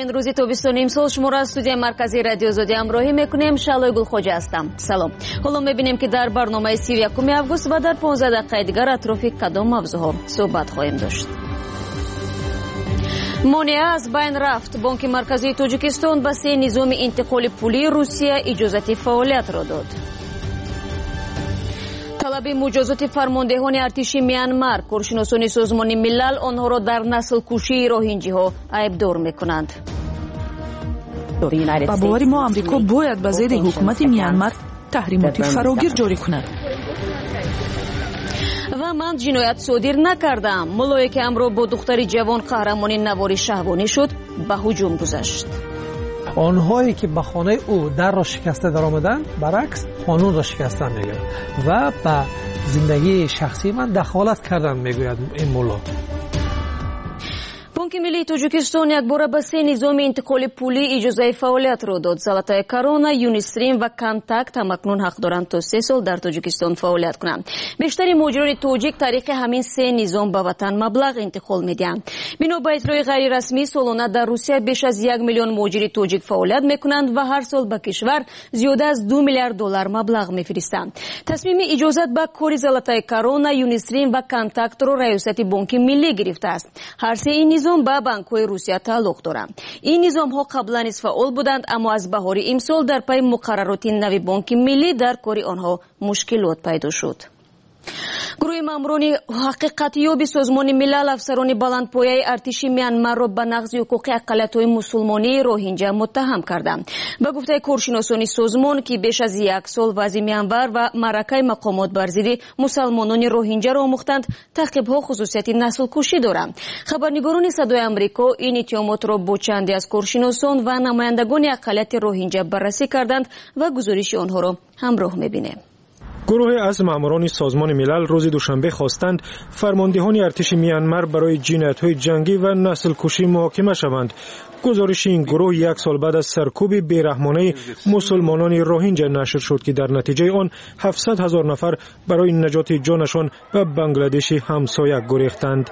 شنوندگان، روزی تابستانی امسال شما را از استودیوی مرکزی رادیو آزادی همراهی میکنیم. شالای گلخوجه هستم. سلام. حالا میبینیم که در برنامه 31 август و در 15 دقیقه دیگر اطراف کدام موضوعها صحبت خواهیم داشت. مانع از بین رفت. بانک مرکزی تاجیکستان به 3 نظام انتقال پولی روسیه اجازه فعالیت را داد. طلب مجازات فرماندهان ارتش میانمار، کارشناسان سازمان ملل آنها را در نسل کشی روهینجی ها عیبدار میکنند. با باور ما آمریکا باید به ضد حکومت میانمار تحریمات فراگیر جاری کند. و من جنایت صادر نکردم. ملایی که امروز با دختری جوان قهرمان نواری شهبانی شد به هجوم گذشت. آنهایی که به خانه او در را شکسته در آمدن برعکس قانون را شکستن میگوید و به زندگی شخصی من دخالت کردن میگوید این مولا. بانک ملی تاجیکستان یک بار به 3 نظام انتقال پولی اجازه فعالیت را داد. زلاتای کرونا، یونیستریم و کانتاکت همکنون حق دارند تا 3 سال در تاجیکستان فعالیت کنند. بیشتر مهاجران تاجیک طریق همین 3 نظام به وطن مبلغ انتقال میدهند. بنا به اطلاع غیر رسمی سالانه در روسیه بیش از 1 میلیون مهاجر تاجیک فعالیت میکنند و هر سال به کشور زیاده از 2 میلیارد دلار مبلغ میفرستند. تصمیم اجازت به کار زلاتای کرونا، یونیستریم و کانتاکت را ریاست بانک ملی گرفته است. هر 3 نظام با بانک‌های روسیه تعلق دارند. این نظام‌ها قبلا نیز فعال بودند، اما از بهار امسال در پی مقررات نو بانک ملی در کار آنها مشکلات پیدا شد. گروه ماموران حقیقتیاب سازمان ملل افسران بلندپایه ارتش میانمار را به نقض حقوق اقلیت‌های مسلمانی روهینجا متهم کردند. به گفته کارشناسان سازمان که بیش از 1 سال وضع میانمار و معرکه مقامات بر ضد مسلمانان روهینجا را آموختند، تعقیب‌ها خصوصیت نسل کشی دارند. خبرنگاران صدای آمریکا این اتهامات را با چندی از کارشناسان و نمایندگان اقلیت روهینجا بررسی کردند و گزارش آنها را همراه می‌بینیم. گروه از ماموران سازمان ملل روز دوشنبه خواستند فرماندهان ارتش میانمار برای جنایت‌های جنگی و نسل کشی محاکمه شوند. گزارش این گروه 1 سال بعد از سرکوب بیرحمانه مسلمانان روهینجا نشر شد که در نتیجه آن 700,000 نفر برای نجات جانشان به بنگلادش همسایه گریختند.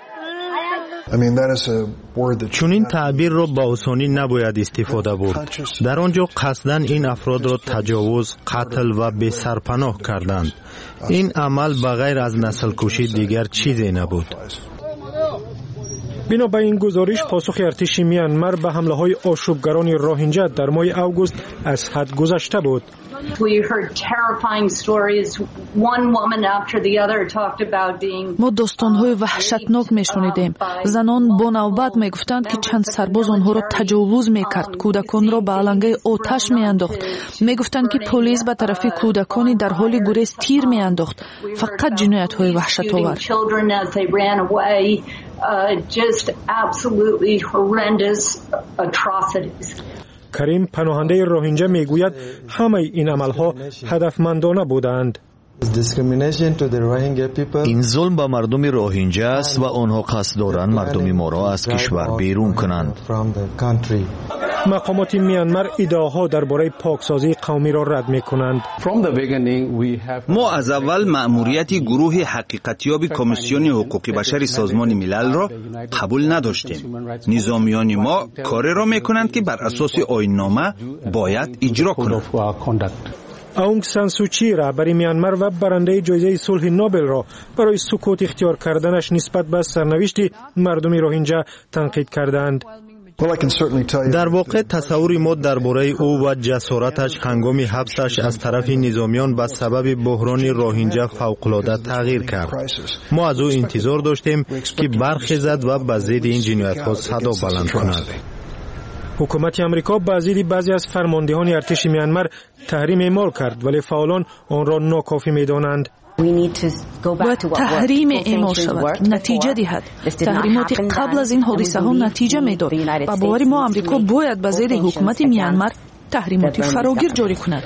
چون این تعبیر را با آسانی نباید استفاده برد. در آنجا قصداً این افراد را تجاوز، قتل و بی سرپناه کردند. این عمل بغیر از نسل کشی دیگر چیزی نبود. بنا به این گزارش پاسخ ارتش میانمار به حمله های آشوبگران روهینجا در ماه اوگوست از حد گذشته بود. ما داستان‌های وحشتناک می‌شنیدیم. زنان با نوبت می‌گفتند که چند سرباز آنها را تجاوز می‌کرد، کودکان را به علنگه آتش می‌انداخت. می‌گفتند که پلیس به طرف کودکانی در حال گریز تیر می‌انداخت. فقط جنایت‌های وحشت‌آور. کریم پناهنده روهینجا میگوید همه این عملها هدفمندانه بودند. این ظلم به مردم روهینجا است و آنها قصد دارند مردم ما را از کشور بیرون کنند. مقامات میانمار ادعاها درباره پاکسازی قومی را رد میکنند. ما از اول مأموریت گروه حقیقتیاب کمیسیون حقوق بشر سازمان ملل را قبول نداشتیم. نظامیان ما کاری را میکنند که بر اساس آیین‌نامه باید اجرا کنند. اونگ سان سو چی رهبر میانمار و برنده جایزه صلح نوبل را برای سکوت اختیار کردنش نسبت به سرنوشت مردم روهینجا تنقید کردند. در واقع تصور ما درباره او و جسارتش هنگام حبسش از طرف نظامیان به سبب بحران روهینجا فوق‌العاده تغییر کرد. ما از او انتظار داشتیم که برخیزد و به ضد این جنایت‌ها صدا بلند کند. حکومت امریکا به ضد بعضی از فرماندهان ارتش میانمار تحریم اعمال کرد، ولی فعالان آن را ناکافی می‌دانند. باید تحریم اعمال شود که نتیجه دهد. تحریمات قبل از این حادثه ها نتیجه میداد. با باور ما آمریکا باید به ضد حکومت میانمار تحریمات فراگیر جاری کند.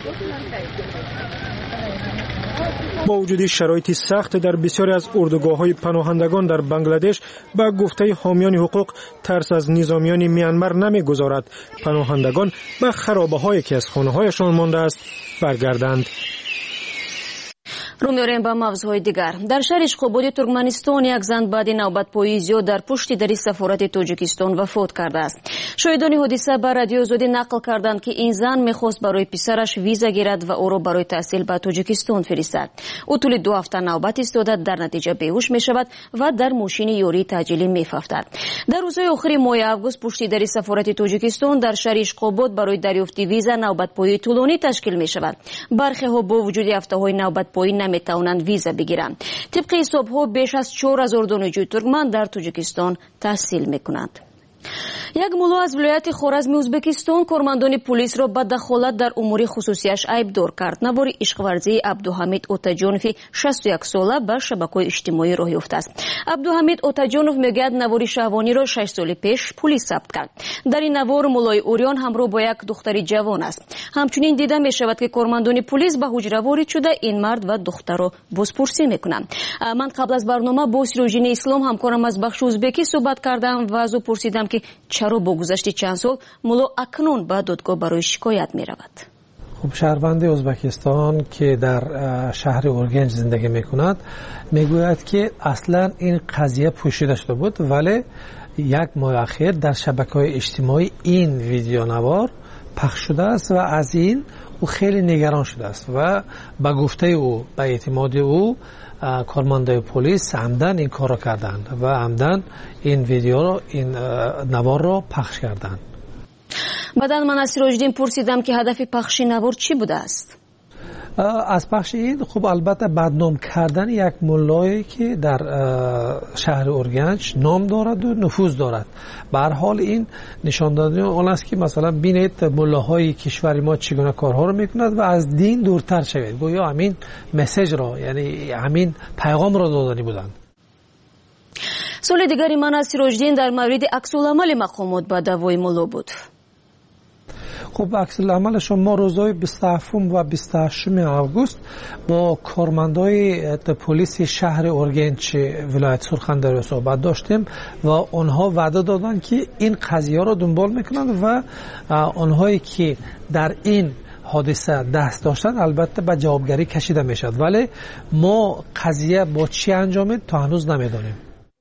با وجود شرایط سخت در بسیاری از اردوگاه‌های پناهندگان در بنگلادش، با گفته حامیان حقوق ترس از نظامیان میانمار نمی‌گذارد پناهندگان به خرابه‌هایی که از خانه‌هایشان مانده است برگردند. رو می‌آوریم به موضوع دیگر. در شهر اشقاباد ترکمنستان یک زن بعد نوبت‌پایی زیاد در پشت در سفارت تاجیکستان وفات کرده است. شاهدان حادثه به رادیو آزادی نقل کردند که این زن می‌خواست برای پسرش ویزا گیرد و او را برای تحصیل به تاجیکستان فرستد. او طول 2 هفته نوبت ایستاده، در نتیجه بیهوش می‌شود و در ماشین یوری تعجیلی می‌افتد. در روزهای آخر ماه آگوست پشت در سفارت تاجیکستان در شهر اشقاباد برای دریافت ویزا نوبت‌پایی طولانی تشکیل می‌شود. برخی‌ها با وجود هفته‌های نوبت‌پایی نمی‌توانند ویزا بگیرند. طبق حساب‌ها بیش از 4000 دانشجوی ترکمن در تاجیکستان تحصیل می‌کنند. یک مولا از ولایت خوارزم ازبکستان کارمندان پلیس را به دخالت در امور خصوصیش عیبدار کرد. نوار عشقورزی عبدالحمید اوتاجانوف 61 ساله به شبکه‌های اجتماعی راه یافته است. عبدالحمید اوتاجانوف میگوید نوار شهوانی را 6 سال پیش پلیس ثبت کرد. در این نوار مولای اوریان همراه با یک دختری جوان است. همچنین دیده می شود که کارمندان پلیس به حجره وارد شده این مرد و دختر را بازپرسی میکنند. من قبل از برنامه با سیروژین اسلام همکارم از بخش ازبکی صحبت کردم و از او پرسیدم که چرا با گذشت چند سال مولا اکنون به دادگاه برای شکایت می رود. خب شهروند ازبکستان که در شهر اورگنج زندگی می کند می گوید که اصلا این قضیه پوشیده شده بود، ولی یک ماه اخیر در شبکه‌های اجتماعی این ویدیو نوار پخش شده است و از این او خیلی نگران شده است و به گفته او، به اعتماد او، کارمندان پلیس عمدن این کار را کردند و عمدن این ویدیو را، این نوار را پخش کردند. بعداً من از سیروجدین پرسیدم که هدف پخش نوار چی بوده است؟ از پخش این خب البته بدنام کردن یک مولایی که در شهر اورگنج نام دارد و نفوذ دارد. به هر حال این نشان دادن آن است که مثلا بینید مولاهای کشور ما چگونه کارها رو میکند و از دین دورتر شوید. گویا همین مسیج را، یعنی همین پیغام را دادنی بودند. سوال دیگری من از سیروجدین در مورد عکس‌العمل مقامات به دعوای مولا بود. خب عکس العمل شما روزهای 27 و 28 آگوست با کارمندای پلیس شهر اورگنج ولایت سرخنده‌ای صحبت داشتیم و آنها وعده دادند که این قضیه را دنبال میکنند و آنهایی که در این حادثه دست داشتن البته به جوابگری کشیده میشد، ولی ما قضیه با چی انجامید تا هنوز نمیدانیم.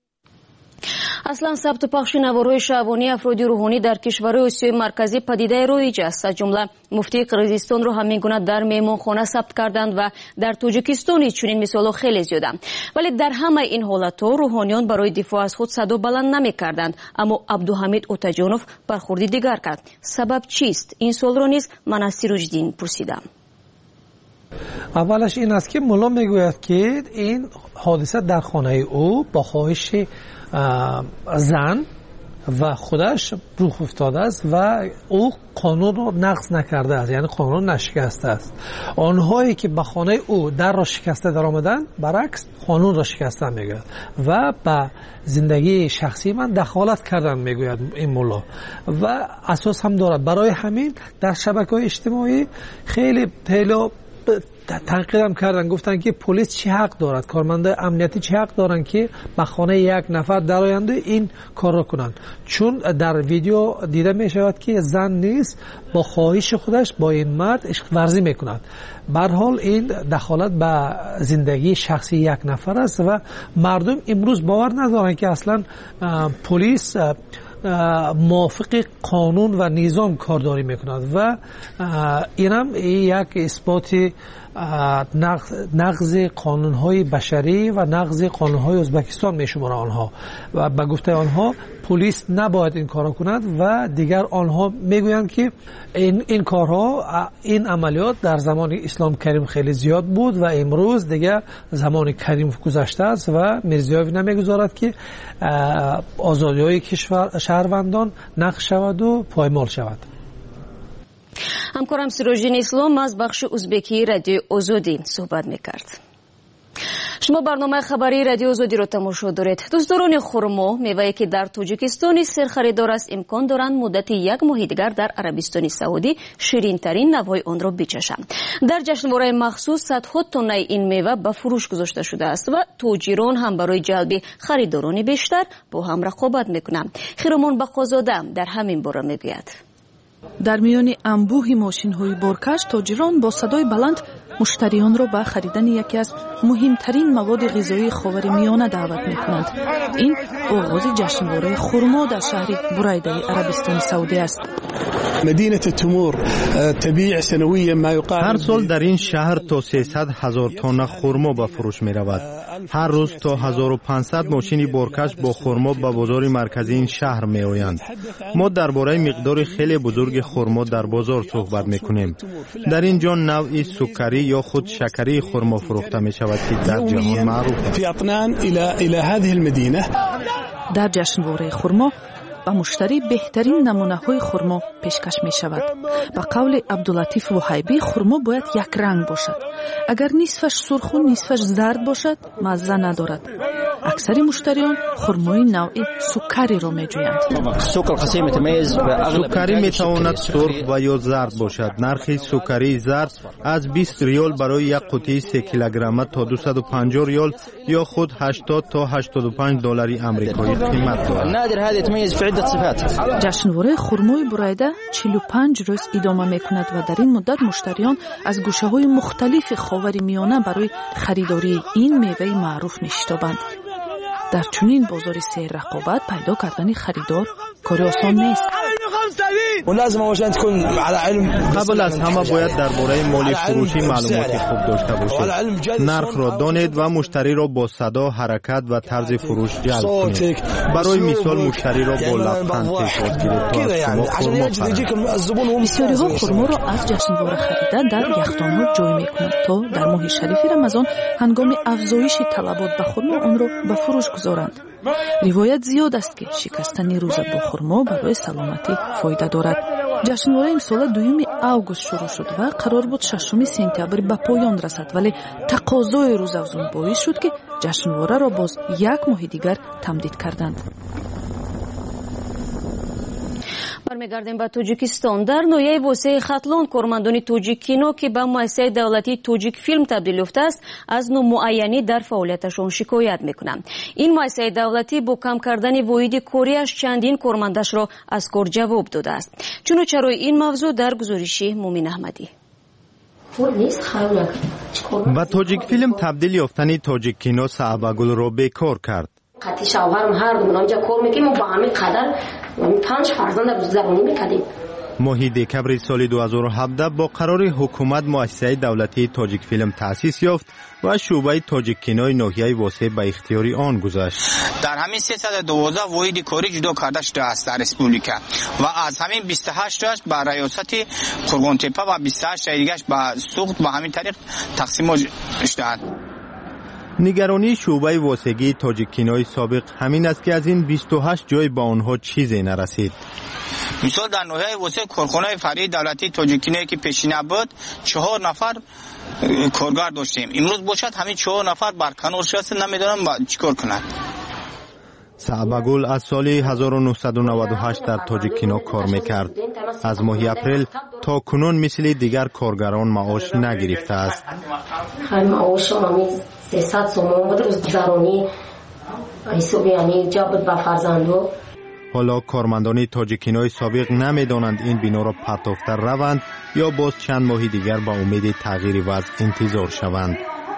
اصلا ثبت پخش نوارهای شهوانی افراد روحانی در کشورهای آسیای مرکزی پدیده رایج است. از جمله مفتی قرقیزستان را همین گونه در مهمانخانه ثبت کردند و در تاجیکستان چنین مثالها خیلی زیاده. ولی در همه این حالت‌ها روحانیان برای دفاع از خود صدا بلند نمی‌کردند. اما عبدالحمید اوتاجانوف برخوردی دیگر کرد. سبب چیست؟ این سوال را نیز من از سیروجدین پرسیدم. اولش این است که مولا میگوید که این حادثه در خانه او با خواهش زن و خودش روح افتاده است و او قانون رو نقض نکرده است، یعنی قانون نشکسته است. آنهایی که به خانه او در را شکسته در آمدن برعکس قانون را شکسته میگوید و به زندگی شخصی من دخالت کردن میگوید این مولا و اساس هم دارد. برای همین در شبکه‌های اجتماعی خیلی تنقیدم کردن، گفتن که پلیس چه حق دارد، کارمندان امنیتی چه حق دارن که به خانه یک نفر درآیند این کار را کنند، چون در ویدیو دیده می شود که زن نیست با خواهش خودش با این مرد عشق ورزی می کند. به هر حال این دخالت به زندگی شخصی یک نفر است و مردم امروز باور ندارن که اصلا پلیس موافق قانون و نظام کارداری میکند و اینم یک اثبات نقض قانونهای بشری و نقض قانونهای ازبکستان میشماره آنها و به گفته آنها پلیس نباید این کارا کند و دیگر آنها میگویند که این کارها، این عملیات در زمان اسلام کریم خیلی زیاد بود و امروز دیگر زمان کریم گذشته است و میرزیایف نمیگذارد که آزادی‌های کشور شهروندان نقض شود و پایمال شود. همکارم سیروجین اسلام از بخش ازبکی رادیو آزادی صحبت میکرد. شما برنامه خبری رادیو آزادی را تماشا دارید. دوستداران خرما، میوه‌ای که در تاجیکستان سرخریدار است، امکان دارند مدت یک ماه دیگر در عربستان سعودی شیرین ترین نوهای آن را بچشند. در جشنواره مخصوص صدها تن این میوه به فروش گذاشته شده است و تاجران هم برای جلب خریداران بیشتر با هم رقابت میکنند. خیرمان بقازاده در همین باره میگوید. در میان انبوه ماشین‌های بارکش تاجران با صدای بلند مشتریان را به خریدن یکی از مهمترین مواد غذایی خاورمیانه دعوت میکنند. این آغاز جشنواره خرما در شهر برایده عربستان سعودی است. مدینه تمور تبیع سنویا ما یقارب هر سال در این شهر تا 300,000 تن خرما به فروش می رود. هر روز تا 1500 ماشین بارکش با خرما به بازار مرکزی این شهر می آیند. ما درباره مقدار خیلی بزرگ خرما در بازار صحبت می کنیم. در اینجا نوعی سکری یا خود شکری خرما فروخته می شود که در جهان معروف است. فی اطنان الى هذه المدینه. در جشنواره خرما به مشتری بهترین نمونه های خرما پیشکش می شود. به قول عبداللطیف وهیبی خرما باید یک رنگ باشد. اگر نصفش سرخ و نصفش زرد باشد مزه ندارد. اکثر مشتریان خرمای نوعی سکری را می جویند. سکری می تواند سرخ و یا زرد باشد. نرخ سکری زرد از 20 ریال برای یک قطعه 3 کیلوگرم تا 250 ریال یا خود 80 تا 85 دلار آمریکایی قیمت دارد. جشنواره خرمای برایده 45 روز ادامه میکند و در این مدت مشتریان از گوشه‌های مختلف خاورمیانه برای خریداری این میوه معروف میشتابند. در چنین بازار سیر رقابت پیدا کردن خریدار کار آسان نیست. قبل از همه باید درباره مالی فروشی معلومات خوب داشته باشید. نرخ را دانید و مشتری را با صدا، حرکت و طرز فروش جلب کنید. برای مثال مشتری را با لبخند پیشواز گیرید تا از شما خرما خرند. بسیاری ها خرما را از جشنواره خریده در یخدان‌ها جای میکنند تا در ماه شریف رمضان هنگام افزایش طلبات به خرما آن را به فروش گذارند. روایت زیاد است که شکستن روزه با خرما برای سلامتی فایده دارد. جشنواره امسال 2 اوگوست شروع شد و قرار بود 6 سپتامبر به پایان رسد، ولی تقاضای روزافزون باعث شد که جشنواره را باز یک ماه دیگر تمدید کردند. برمیگردیم به تاجیکستان. در نویه واسه خطلان کارمندان تاجیک کینو که به مؤسسه دولتی تاجیک فیلم تبدیل یافته است از نامعینی در فعالیتشان شکایت میکنند. این مؤسسه دولتی با کم کردن واحد کاریش چندین کارمندش را از کار جواب داده است. چرای این موضوع در گزارشی مومین احمدی. و تاجیک فیلم تبدیل یافتن تاجیک کینو صعبگل را بیکار کرد. قطعی شوهرم هر دوم اونجا کار میکنیم و با همین قدر 5 فرزند بزرگانی میکردیم. ماه دکبر سال 2017 با قرار حکومت مؤسسه دولتی تاجیک فیلم تأسیس یافت و شعبه تاجیک کینوی ناحیه واسه به اختیار آن گذاشت. در همین 312 واحد کاری جدا کرده شده است در ریسپوبلیکا و از همین 28 تاش به ریاست قرغون‌تپه و 28 دیگه به سوخت و همین طریق تقسیم شده است. نگرانی شعبه واسگی تاجیک کینوی سابق همین است که از این 28 جای با آنها چیزی نرسید. مثال در ناحیه واسه کارخانه فرعی دولتی تاجیک کینوی که پیشینه بود 4 نفر کارگر داشتیم. امروز باشد همین 4 نفر برکنار شده، نمیدونم چیکار کنند. صعبگل از سال 1998 در تاجیک کینو کار میکرد. از ماه اپریل تا کنون مثل دیگر کارگران معاش نگرفته است. معاش همین 300 سوم بود روزگارانی حسابی یعنی جابت با فرزندو. حالا کارمندان تاجیک کینوی سابق نمیدانند این بنا را پرتافتر روند یا باز چند ماه دیگر با امید تغییر وضع انتظار شوند.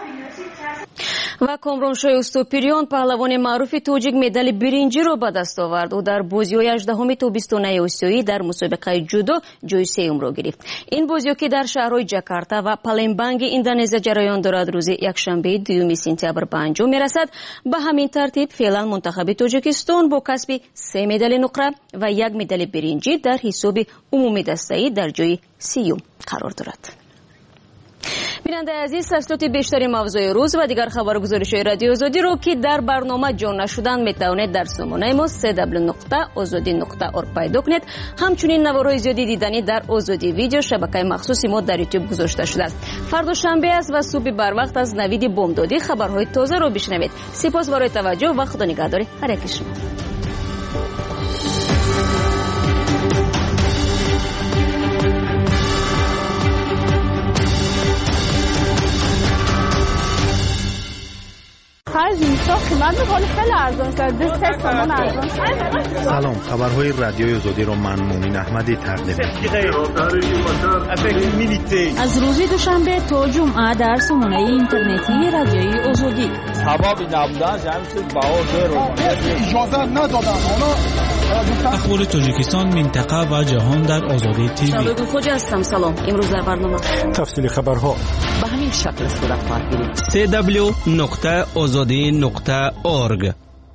و کامرانشاه استوپیریان پهلوان معروف تاجیک مدال برنجی را به دست آورد و در بازی 18 تابستانه آسیایی در مسابقه جودو جای سوم را گرفت. این بازی که در شهرهای جاکارتا و پالمبانگ اندونزیا جریان دارد روز یکشنبه 2 سپتامبر به انجام میرسد. به همین ترتیب فعلا منتخب تاجیکستان با کسب 3 مدال نقره و 1 مدال برنجی در حساب عمومی دسته‌ای در جای 30 قرار دارد. بیننده عزیز، تسلیت بیشتری موضوع روز و دیگر خبر گزارش‌های رادیو آزادی رو که در برنامه جان نشدن میتوانید در سامانه ما www.azadi.org پیدا کنید. همچنین نوارهای زیادی دیدنی در آزادی ویدیو شبکه مخصوصی ما در یوتیوب گذاشته شده است. فردا شنبه است و صبح بر وقت از نوید بامدادی خبرهای تازه رو بشنوید. سپاس برای توجه و خدا نگهدار هر یک شما. خرج واقعا خیلی ارزان شد. 3 تومان ارزان شد. سلام، خبرهای رادیوی آزادی را من مومن احمدی تقدیم می‌کنم. از روز دوشنبه تا جمعه در سامانه اینترنتی رادیوی آزادی. سبب نبودن جمعیت باور اجازه ندادن. اخبار تاجیکستان، منطقه و جهان در آزادی تیوی. شباب خوش هستم. سلام. امروز در برنامه تفصیل خبرها به همین شکل صورت خواهد گرفت. www.azadi.org.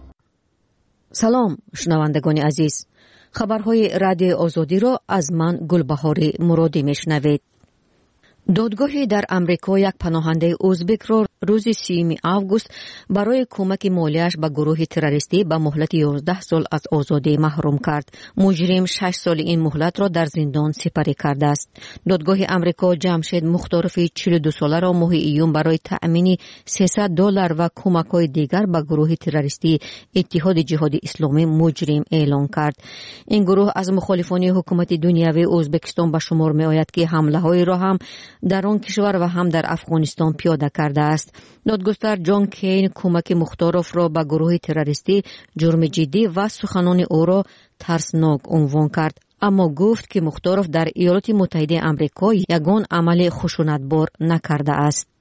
سلام شنوندگان عزیز. خبرهای رادیو آزادی را از من گلبهار مرادی میشنوید. دادگاهی در امریکا یک پناهنده ازبک را روز 30 آگوست برای کمک مالیش به گروه تروریستی به مهلت 11 سال از آزادی محروم کرد. مجرم 6 سال این مهلت را در زندان سپری کرده است. دادگاه امریکا جمشید مختارف 42 ساله را ماه ایون برای تأمین $300 و کمک‌های دیگر به گروه تروریستی اتحاد جهاد اسلامی مجرم اعلان کرد. این گروه از مخالفان حکومت دنیوی ازبکستان به شمار می‌آید که حمله‌هایی را هم در آن کشور و هم در افغانستان پیاده کرده است. دادگستر جان کین کمک مختارف را به گروه تروریستی جرم جدی و سخنان او را ترسناک عنوان کرد، اما گفت که مختارف در ایالات متحده آمریکا یگان عمل خشونتبار نکرده است.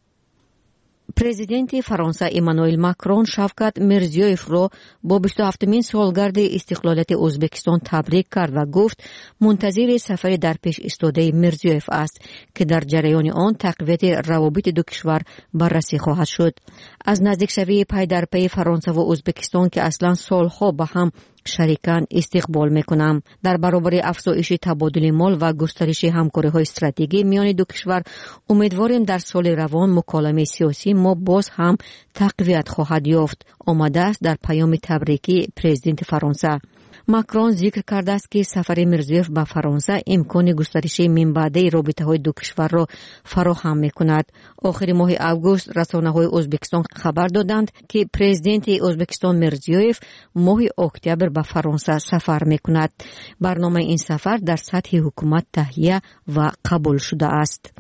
پرزیدنت فرانسه ایمانوئل ماکرون شفقت میرزیویف را با 27مین سالگرد استقلالیت ازبکستان تبریک کرد و گفت منتظر سفر در پیش ایستاده میرزیویف است که در جریان آن تقویت روابط دو کشور بررسی خواهد شد. از نزدیک شوی پی در پی فرانسه و ازبکستان که اصلا سالها با هم شریکان استقبال میکنم. در برابر افزایش تبادل مال و گسترش همکاری‌های استراتژیکی میان دو کشور امیدواریم در سال روان مکالمه سیاسی ما باز هم تقویت خواهد یافت، آمده است در پیام تبریکی پرزیدنت فرانسه. ماکرون ذکر کرده است که سفر میرزیوف به فرانسه امکان گسترش منبعده رابطه‌های دو کشور را فراهم می‌کند. آخر ماه آگوست رسانه‌های ازبکستان خبر دادند که پرزیدنت ازبکستان میرزیوف ماه اکتبر به فرانسه سفر می‌کند. برنامه این سفر در سطح حکومت تهیه و قبول شده است.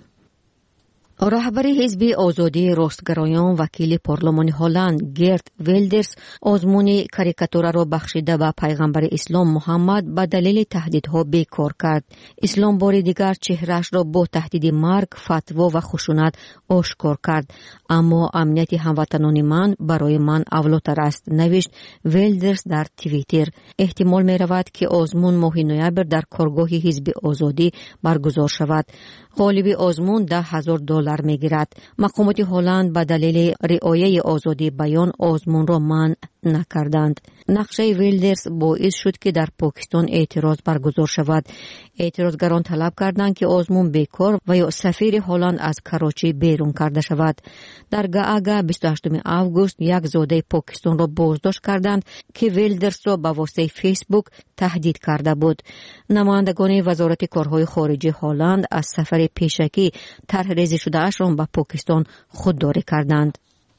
رهبر حزب آزادی راستگرایان وکیل پارلمان هلند گرت ویلدرز آزمون کاریکاتور را بخشیده به پیغمبر اسلام محمد به دلیل تهدیدها بیکار کرد. اسلام بار دیگر چهرهش را با تهدید مرگ، فتوا و خشونت آشکار کرد. اما امنیت هموطنان من برای من اولاتر است، نوشت ویلدرز در توییتر. احتمال می رود که آزمون ماه نوامبر در کارگاه حزب آزادی برگزار شود. غالب آزمون $10,000 میگیرد. مقامات هلند به دلیل رعایت آزادی بیان آزمون را منع نکردند. نقشه ویلدرز باعث شد که در پاکستان اعتراض برگزار شود. اعتراضگران طلب کردند که آزمون بیکار و یا سفیر هلند از کراچی بیرون کرده شود. در گاگا 28 آگوست یک زاده پاکستان را بازداشت کردند که ویلدرز را به واسطه فیسبوک تهدید کرده بود. نمایندگان وزارت کارهای خارجه هلند از سفر پیشکی طرح ریزی شده اش را به پاکستان خودداری کردند.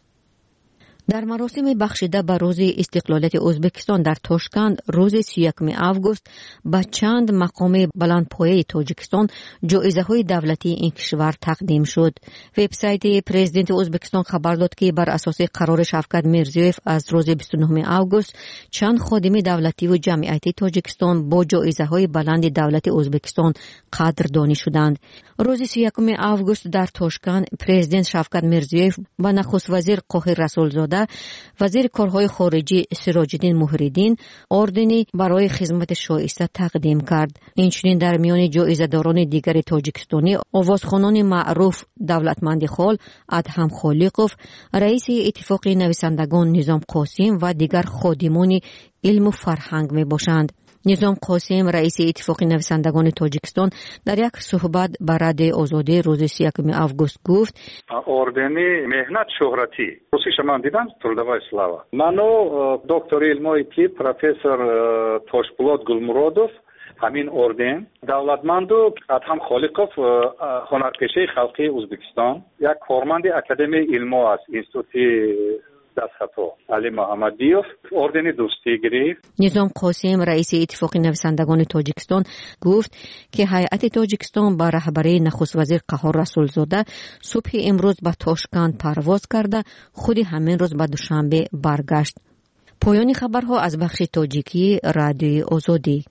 در مراسم بخشیده به روز استقلالیت ازبکستان در تاشکند روز 31 آگوست به چند مقام بلندپایه تاجیکستان جایزه‌های دولتی این کشور تقدیم شد. وبسایت پرزیدنت ازبکستان خبر داد که بر اساس قرار شفقت میرزیوف از روز 29 آگوست چند خادم دولتی و جمعیتی تاجیکستان با جایزه‌های بلند دولت ازبکستان قدردانی شدند. روز 31 آگوست در تاشکند پرزیدنت شفقت میرزیوف با نخست وزیر قاهر رسولزاده، وزیر کارهای خارجه سراج الدین محی‌الدین اردنی برای خدمت شایسته تقدیم کرد. اینچنین در میان جایزه‌داران دیگر تاجیکستانی آوازخوانان معروف دولتمند خال ادهم خالقوف، رئیس اتفاق نویسندگان نظام قاسم و دیگر خادمان علم و فرهنگ می باشند. نظام قاسم رئیس اتفاق نویسندگان تاجیکستان در یک صحبت با رادیو آزادی روز 31 آگوست گفت: اردنی مهنت شهرتی روسی شما دیدن трудовая слава. منو دکتر علمای طب پروفسور توشپولات گلمرادوف همین اردن دولتمندو ادهم خالقوف هنرپیشه خلقی ازبکستان یک کارمند اکادمی علم است، اینستیتوت دستخط علی محمدیوف اردن دوستی گرفت. نظام قاسم رئیس اتفاق نویسندگان تاجیکستان گفت که هیئت تاجیکستان با رهبری نخست وزیر قهار رسولزاده صبح امروز به تاشکند پرواز کرده خود همین روز به دوشنبه برگشت. پایان خبرها از بخش تاجیکی رادیوی آزادی.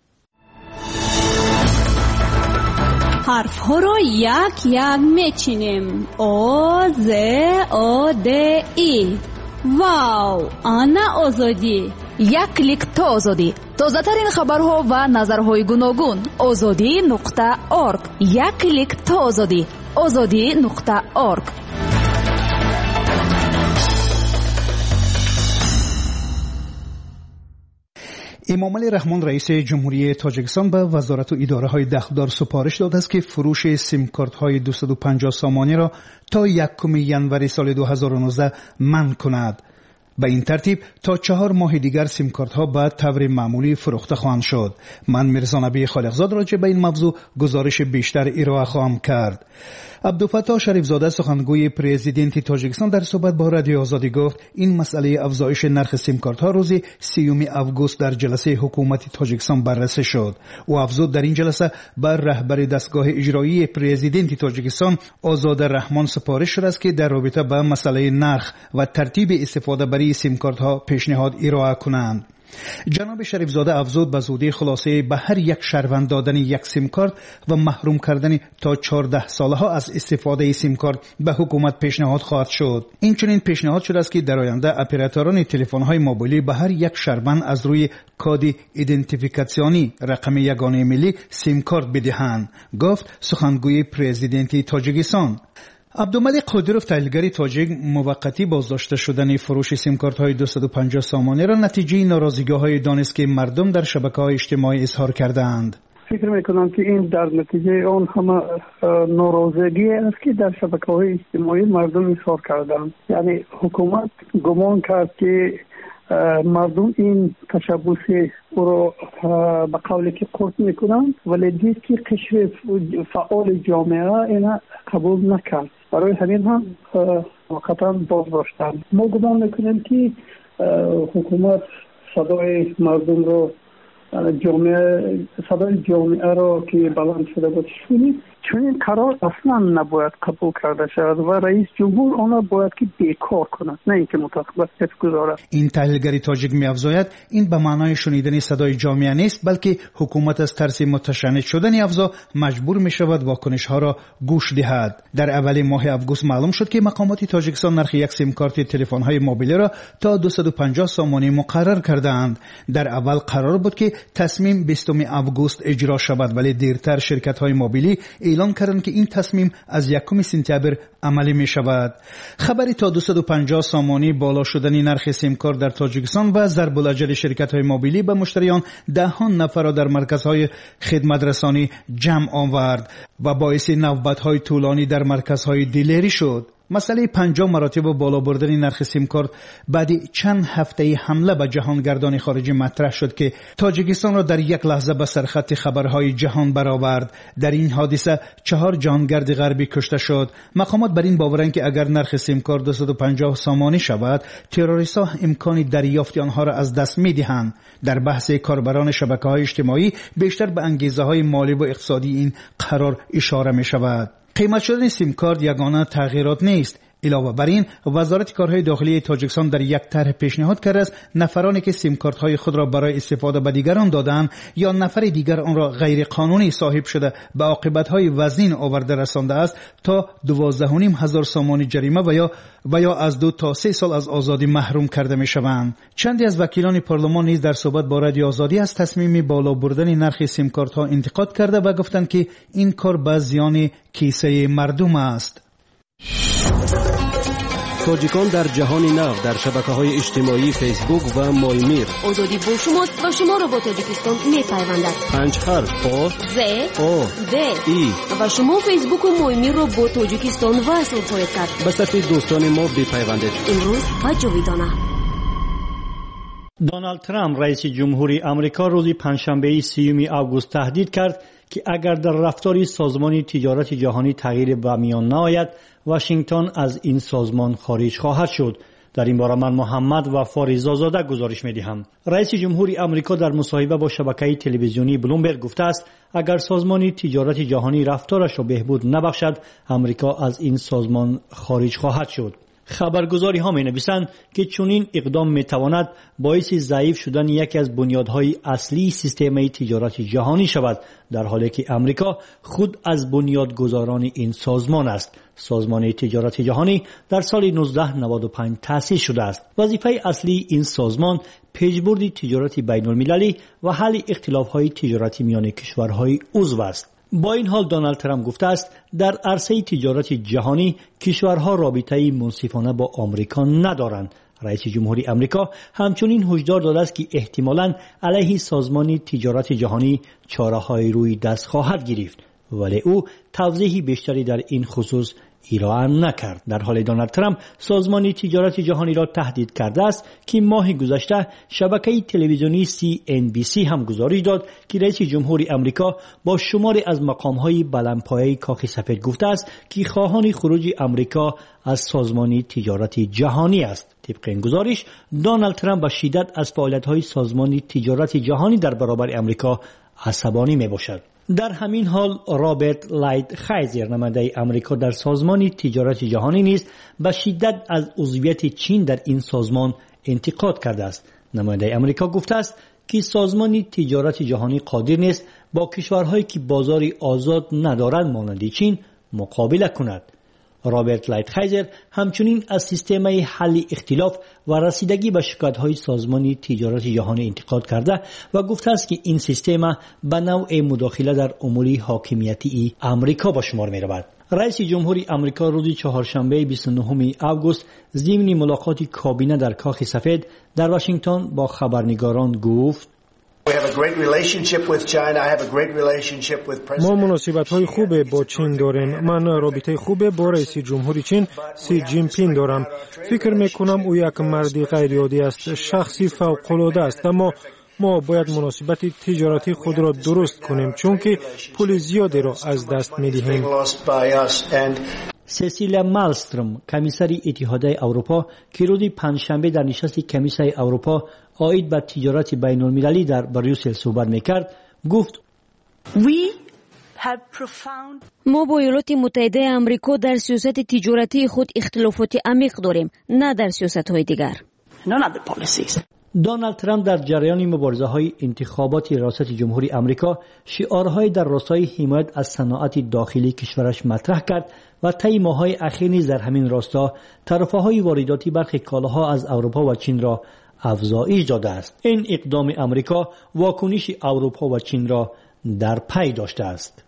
حرف ها را یک یک میچینیم. آ ز آ د ای. واو، آنا آزادی. یک کلیک تا آزادی. تازه ترین خبرها و نظرهای گوناگون. azadi.org. یک کلیک تا آزادی. azadi.org. امامعلی رحمان رئیس جمهوری تاجیکستان به وزارت و اداره‌های دخلدار سفارش داده است که فروش سیم کارت‌های 250 سامانی را تا 1 ینوری سال 2019 منع کند. به این ترتیب تا 4 ماه دیگر سیم کارت ها به طور معمولی فروخته خواهند شد. من میرزا نبی خالقزاد راجع به این موضوع گزارش بیشتر ارائه خواهم کرد. عبدالفتاح شریف زاده سخنگوی پرزیدنت تاجیکستان در صحبت با رادیو آزادی گفت این مسئله افزایش نرخ سیم کارت ها روز 30 آگوست در جلسه حکومت تاجیکستان بررسی شد. او افزود در این جلسه بر رهبر دستگاه اجرایی پرزیدنت تاجیکستان آزاد رحمان سفارش شده است که در رابطه با مسئله نرخ و ترتیب استفاده برای سیم کارت ها پیشنهاد ارائه کنند. جناب شریف زاده افزود به زودی خلاصه به هر یک شهروند دادن یک سیم کارت و محروم کردن تا 14 ساله ها از استفاده سیم کارت به حکومت پیشنهاد خواهد شد. این چنین پیشنهاد شده است که در آینده اپراتوران تلفن های موبایلی به هر یک شهروند از روی کد ایدنتیفیکاسیونی رقم یگانه ملی سیم کارت بدهند، گفت سخنگوی پرزیدنت تاجیکستان. عبدالملک قادروف تحلیلگر تاجیک موقتی بازداشته شدن فروش سیم کارت های 250 سامانه را نتیجه ناراضی‌های دانست که مردم در شبکه‌های اجتماعی اظهار کردند. فکر میکنم که این در نتیجه آن همه ناراضگی است که در شبکه‌های اجتماعی مردم اظهار کردند. یعنی حکومت گمان کرد که مردم این تشبوس او را به قولی که قرط میکنند، ولی دید که قشر فعال جامعه اینا قبول نکرد. برای همین هم واقعا بازداشتن. ما گمان میکنیم که حکومت صدای مردم رو صدای جامعه را که بلند شده بود شنید، چون این قرار اصلا نباید قبول کرده شود و رئیس جمهور آن باید که بیکار کند، نه اینکه متوقف گذارد. این تحلیلگر تاجیک می‌افزاید این به معنای شنیدن صدای جامعه نیست، بلکه حکومت از ترس متشنج شدن افزا مجبور می‌شود واکنش‌ها را گوش دهد. در اول ماه آگوست معلوم شد که مقامات تاجیکستان نرخ یک سیم کارت تلفن‌های موبایلی را تا 250 سامانی مقرر کردند. در اول قرار بود که تصمیم 20 آگوست اجرا شود، ولی دیرتر شرکت‌های موبایلی اعلام کردند که این تصمیم از 1 سپتامبر عملی می شود. خبری تا 250 سامانی بالا شدن نرخ سیم کارت در تاجیکستان و ضرب الاجل شرکت‌های موبایلی به مشتریان دهان نفر را در مرکزهای خدمت رسانی جمع آورد و باعث نوبت‌های طولانی در مرکزهای دیلری شد. مسئله 50 مراتب بالا بردن نرخ سیم کارت بعد چند هفته حمله به جهانگردان خارجی مطرح شد که تاجیکستان را در یک لحظه به سرخط خبرهای جهان برآورد. در این حادثه 4 جهانگرد غربی کشته شد. مقامات بر این باورند که اگر نرخ سیم کارت 250 سامانی شود، تروریست‌ها امکان دریافت آنها را از دست می‌دهند. در بحث کاربران شبکه‌های اجتماعی بیشتر به انگیزه‌های مالی و اقتصادی این قرار اشاره می‌شود. قیمت شدن سیم کارت یگانه تغییرات نیست. علاوه بر این، وزارت کارهای داخلی تاجیکستان در یک طرح پیشنهاد کرده است نفرانی که سیم کارت های خود را برای استفاده به دیگران دادند یا نفر دیگر آن را غیر قانونی صاحب شده به عاقبت های وزین آورده رسانده است تا 12,500 سامانی جریمه و یا از 2 تا 3 سال از آزادی محروم کرده می شوند. چندی از وکیلان پارلمان نیز در صحبت با رادیو آزادی از تصمیم بالا بردن نرخ سیم کارت ها انتقاد کرده و گفتند که این کار به زیان کیسه مردم است. تاجیکان در جهان نو در شبکه‌های اجتماعی فیسبوک و مایمیر. آزادی با شماست و شما را با تاجیکستان می‌پیوندد. 5 حرف آ ز آ د ای و شما فیسبوک و مایمیر را با تاجیکستان وصل خواهید کرد. به صفحه دوستان ما بپیوندید. امروز و جاویدانه. دونالد ترامپ رئیس جمهوری آمریکا روز پنجشنبه 30 آگوست تهدید کرد که اگر در رفتار سازمان تجارت جهانی تغییر به میان نآید، واشنگتن از این سازمان خارج خواهد شد. در این باره من محمد و فاریزازاده گزارش می‌دهم. رئیس جمهوری آمریکا در مصاحبه با شبکه تلویزیونی بلومبرگ گفته است اگر سازمان تجارت جهانی رفتارش را بهبود نبخشد امریکا از این سازمان خارج خواهد شد. خبرگزاری ها می نویسند که چنین اقدام می تواند باعث ضعیف شدن یکی از بنیادهای اصلی سیستم تجارت جهانی شود، در حالی که امریکا خود از بنیادگذاران این سازمان است. سازمان تجارت جهانی در سال 1995 تأسیس شده است. وظیفه اصلی این سازمان پیشبرد تجارت بین المللی و حل اختلاف‌های تجارتی میان کشورهای عضو است. با این حال دونالد ترامپ گفته است در عرصه تجارت جهانی کشورها رابطه‌ای منصفانه با آمریکا ندارند. رئیس جمهوری آمریکا همچنین هشدار داده است که احتمالاً علیه سازمان تجارت جهانی چاره‌های روی دست خواهد گرفت، ولی او توضیحی بیشتری در این خصوص ارائه نکرد. در حال دونالد ترامپ سازمان تجارت جهانی را تهدید کرده است که ماه گذشته شبکه تلویزیونی CNBC هم گزارش داد که رئیس جمهوری آمریکا با شماری از مقام‌های بلندپایه کاخ سفید گفته است که خواهان خروج آمریکا از سازمان تجارت جهانی است. طبق این گزارش دونالد ترامپ با شدت از فعالیت‌های سازمان تجارت جهانی در برابر آمریکا عصبانی میباشد. در همین حال رابرت لایتخایزر نماینده آمریکا در سازمان تجارت جهانی نیز به شدت از عضویت چین در این سازمان انتقاد کرده است. نماینده آمریکا گفته است که سازمان تجارت جهانی قادر نیست با کشورهایی که بازاری آزاد ندارند مانند چین مقابله کند. رابرت لایتخایزر همچنین از سیستم حل اختلاف و رسیدگی به شکایت‌های سازمان تجارت جهانی انتقاد کرده و گفته است که این سیستم به نوع مداخله در امور حاکمیتی آمریکا به شمار می‌رود. رئیس جمهوری آمریکا روز چهارشنبه 29 آگوست ضمن ملاقات کابینه در کاخ سفید در واشنگتن با خبرنگاران گفت ما مناسبت‌های خوب با چین داریم. من رابطه خوب با رئیس جمهوری چین سی جین پینگ دارم. فکر می‌کنم او یک مرد غیرعادی است، شخصی فوق‌العاده است، اما ما باید مناسبت تجارتی خود را درست کنیم چون که پول زیادی را از دست می‌دهیم. سسیلیا مالستروم کمیسر اتحادیه اروپا که روز پنجشنبه در نشست کمیسر اروپا عاید به تجارت بین المللی در بریوسل صحبت میکرد گفت ما با ایالات متحده آمریکا در سیاست تجارتی خود اختلافات عمیق داریم، نه در سیاست‌های دیگر. دونالد ترامپ در جریان مبارزه‌های انتخابات ریاست جمهوری آمریکا شعارهای در راستای حمایت از صنعت داخلی کشورش مطرح کرد و طی ماه‌های اخیر نیز در همین راستا ترفه‌های وارداتی برخی کالاها از اروپا و چین را افزایش داده است. این اقدام آمریکا واکنش اروپا و چین را در پی داشته است.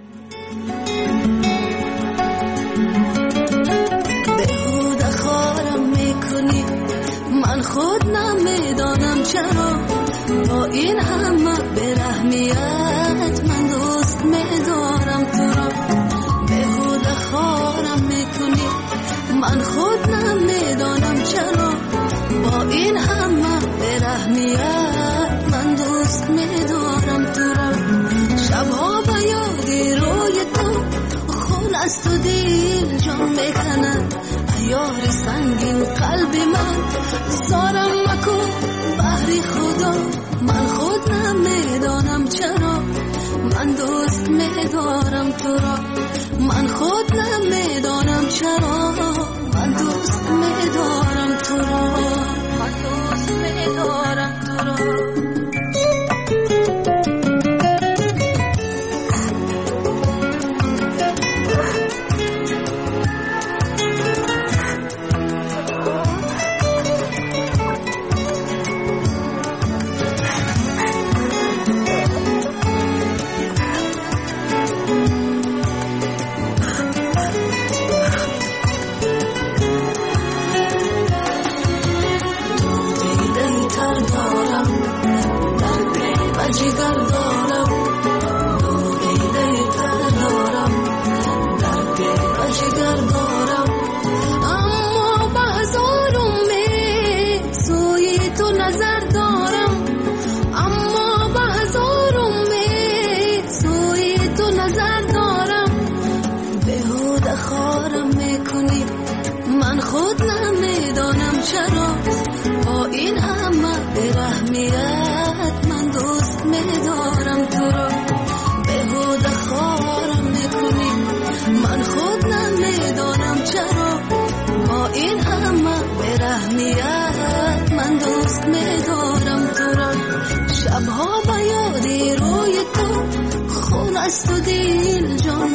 من خود نمیدانم چرا با این همه برحمیت من دوست میدارم تو را، بهوده خارم میکنی. من خود نمیدانم چرا با این همه برحمیت من دوست میدارم تو را. شبها به یادی روی تو خون از تو دل جان میکند، یار سنگین قلب من زارم مکن بحری خدا. من خود نمیدانم چرا من دوست میدارم تو را، من خود نمیدانم چرا من دوست میدارم تو را، من دوست میدارم تو را.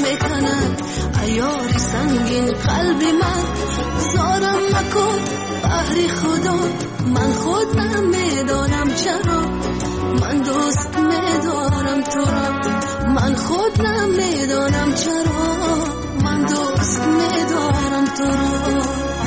میکند عیاری سنگین قلب من زارم مکن بحری خدا من خود نمیدانم چرا من دوست میدارم تو را من خود نمیدانم چرا من دوست میدارم تو را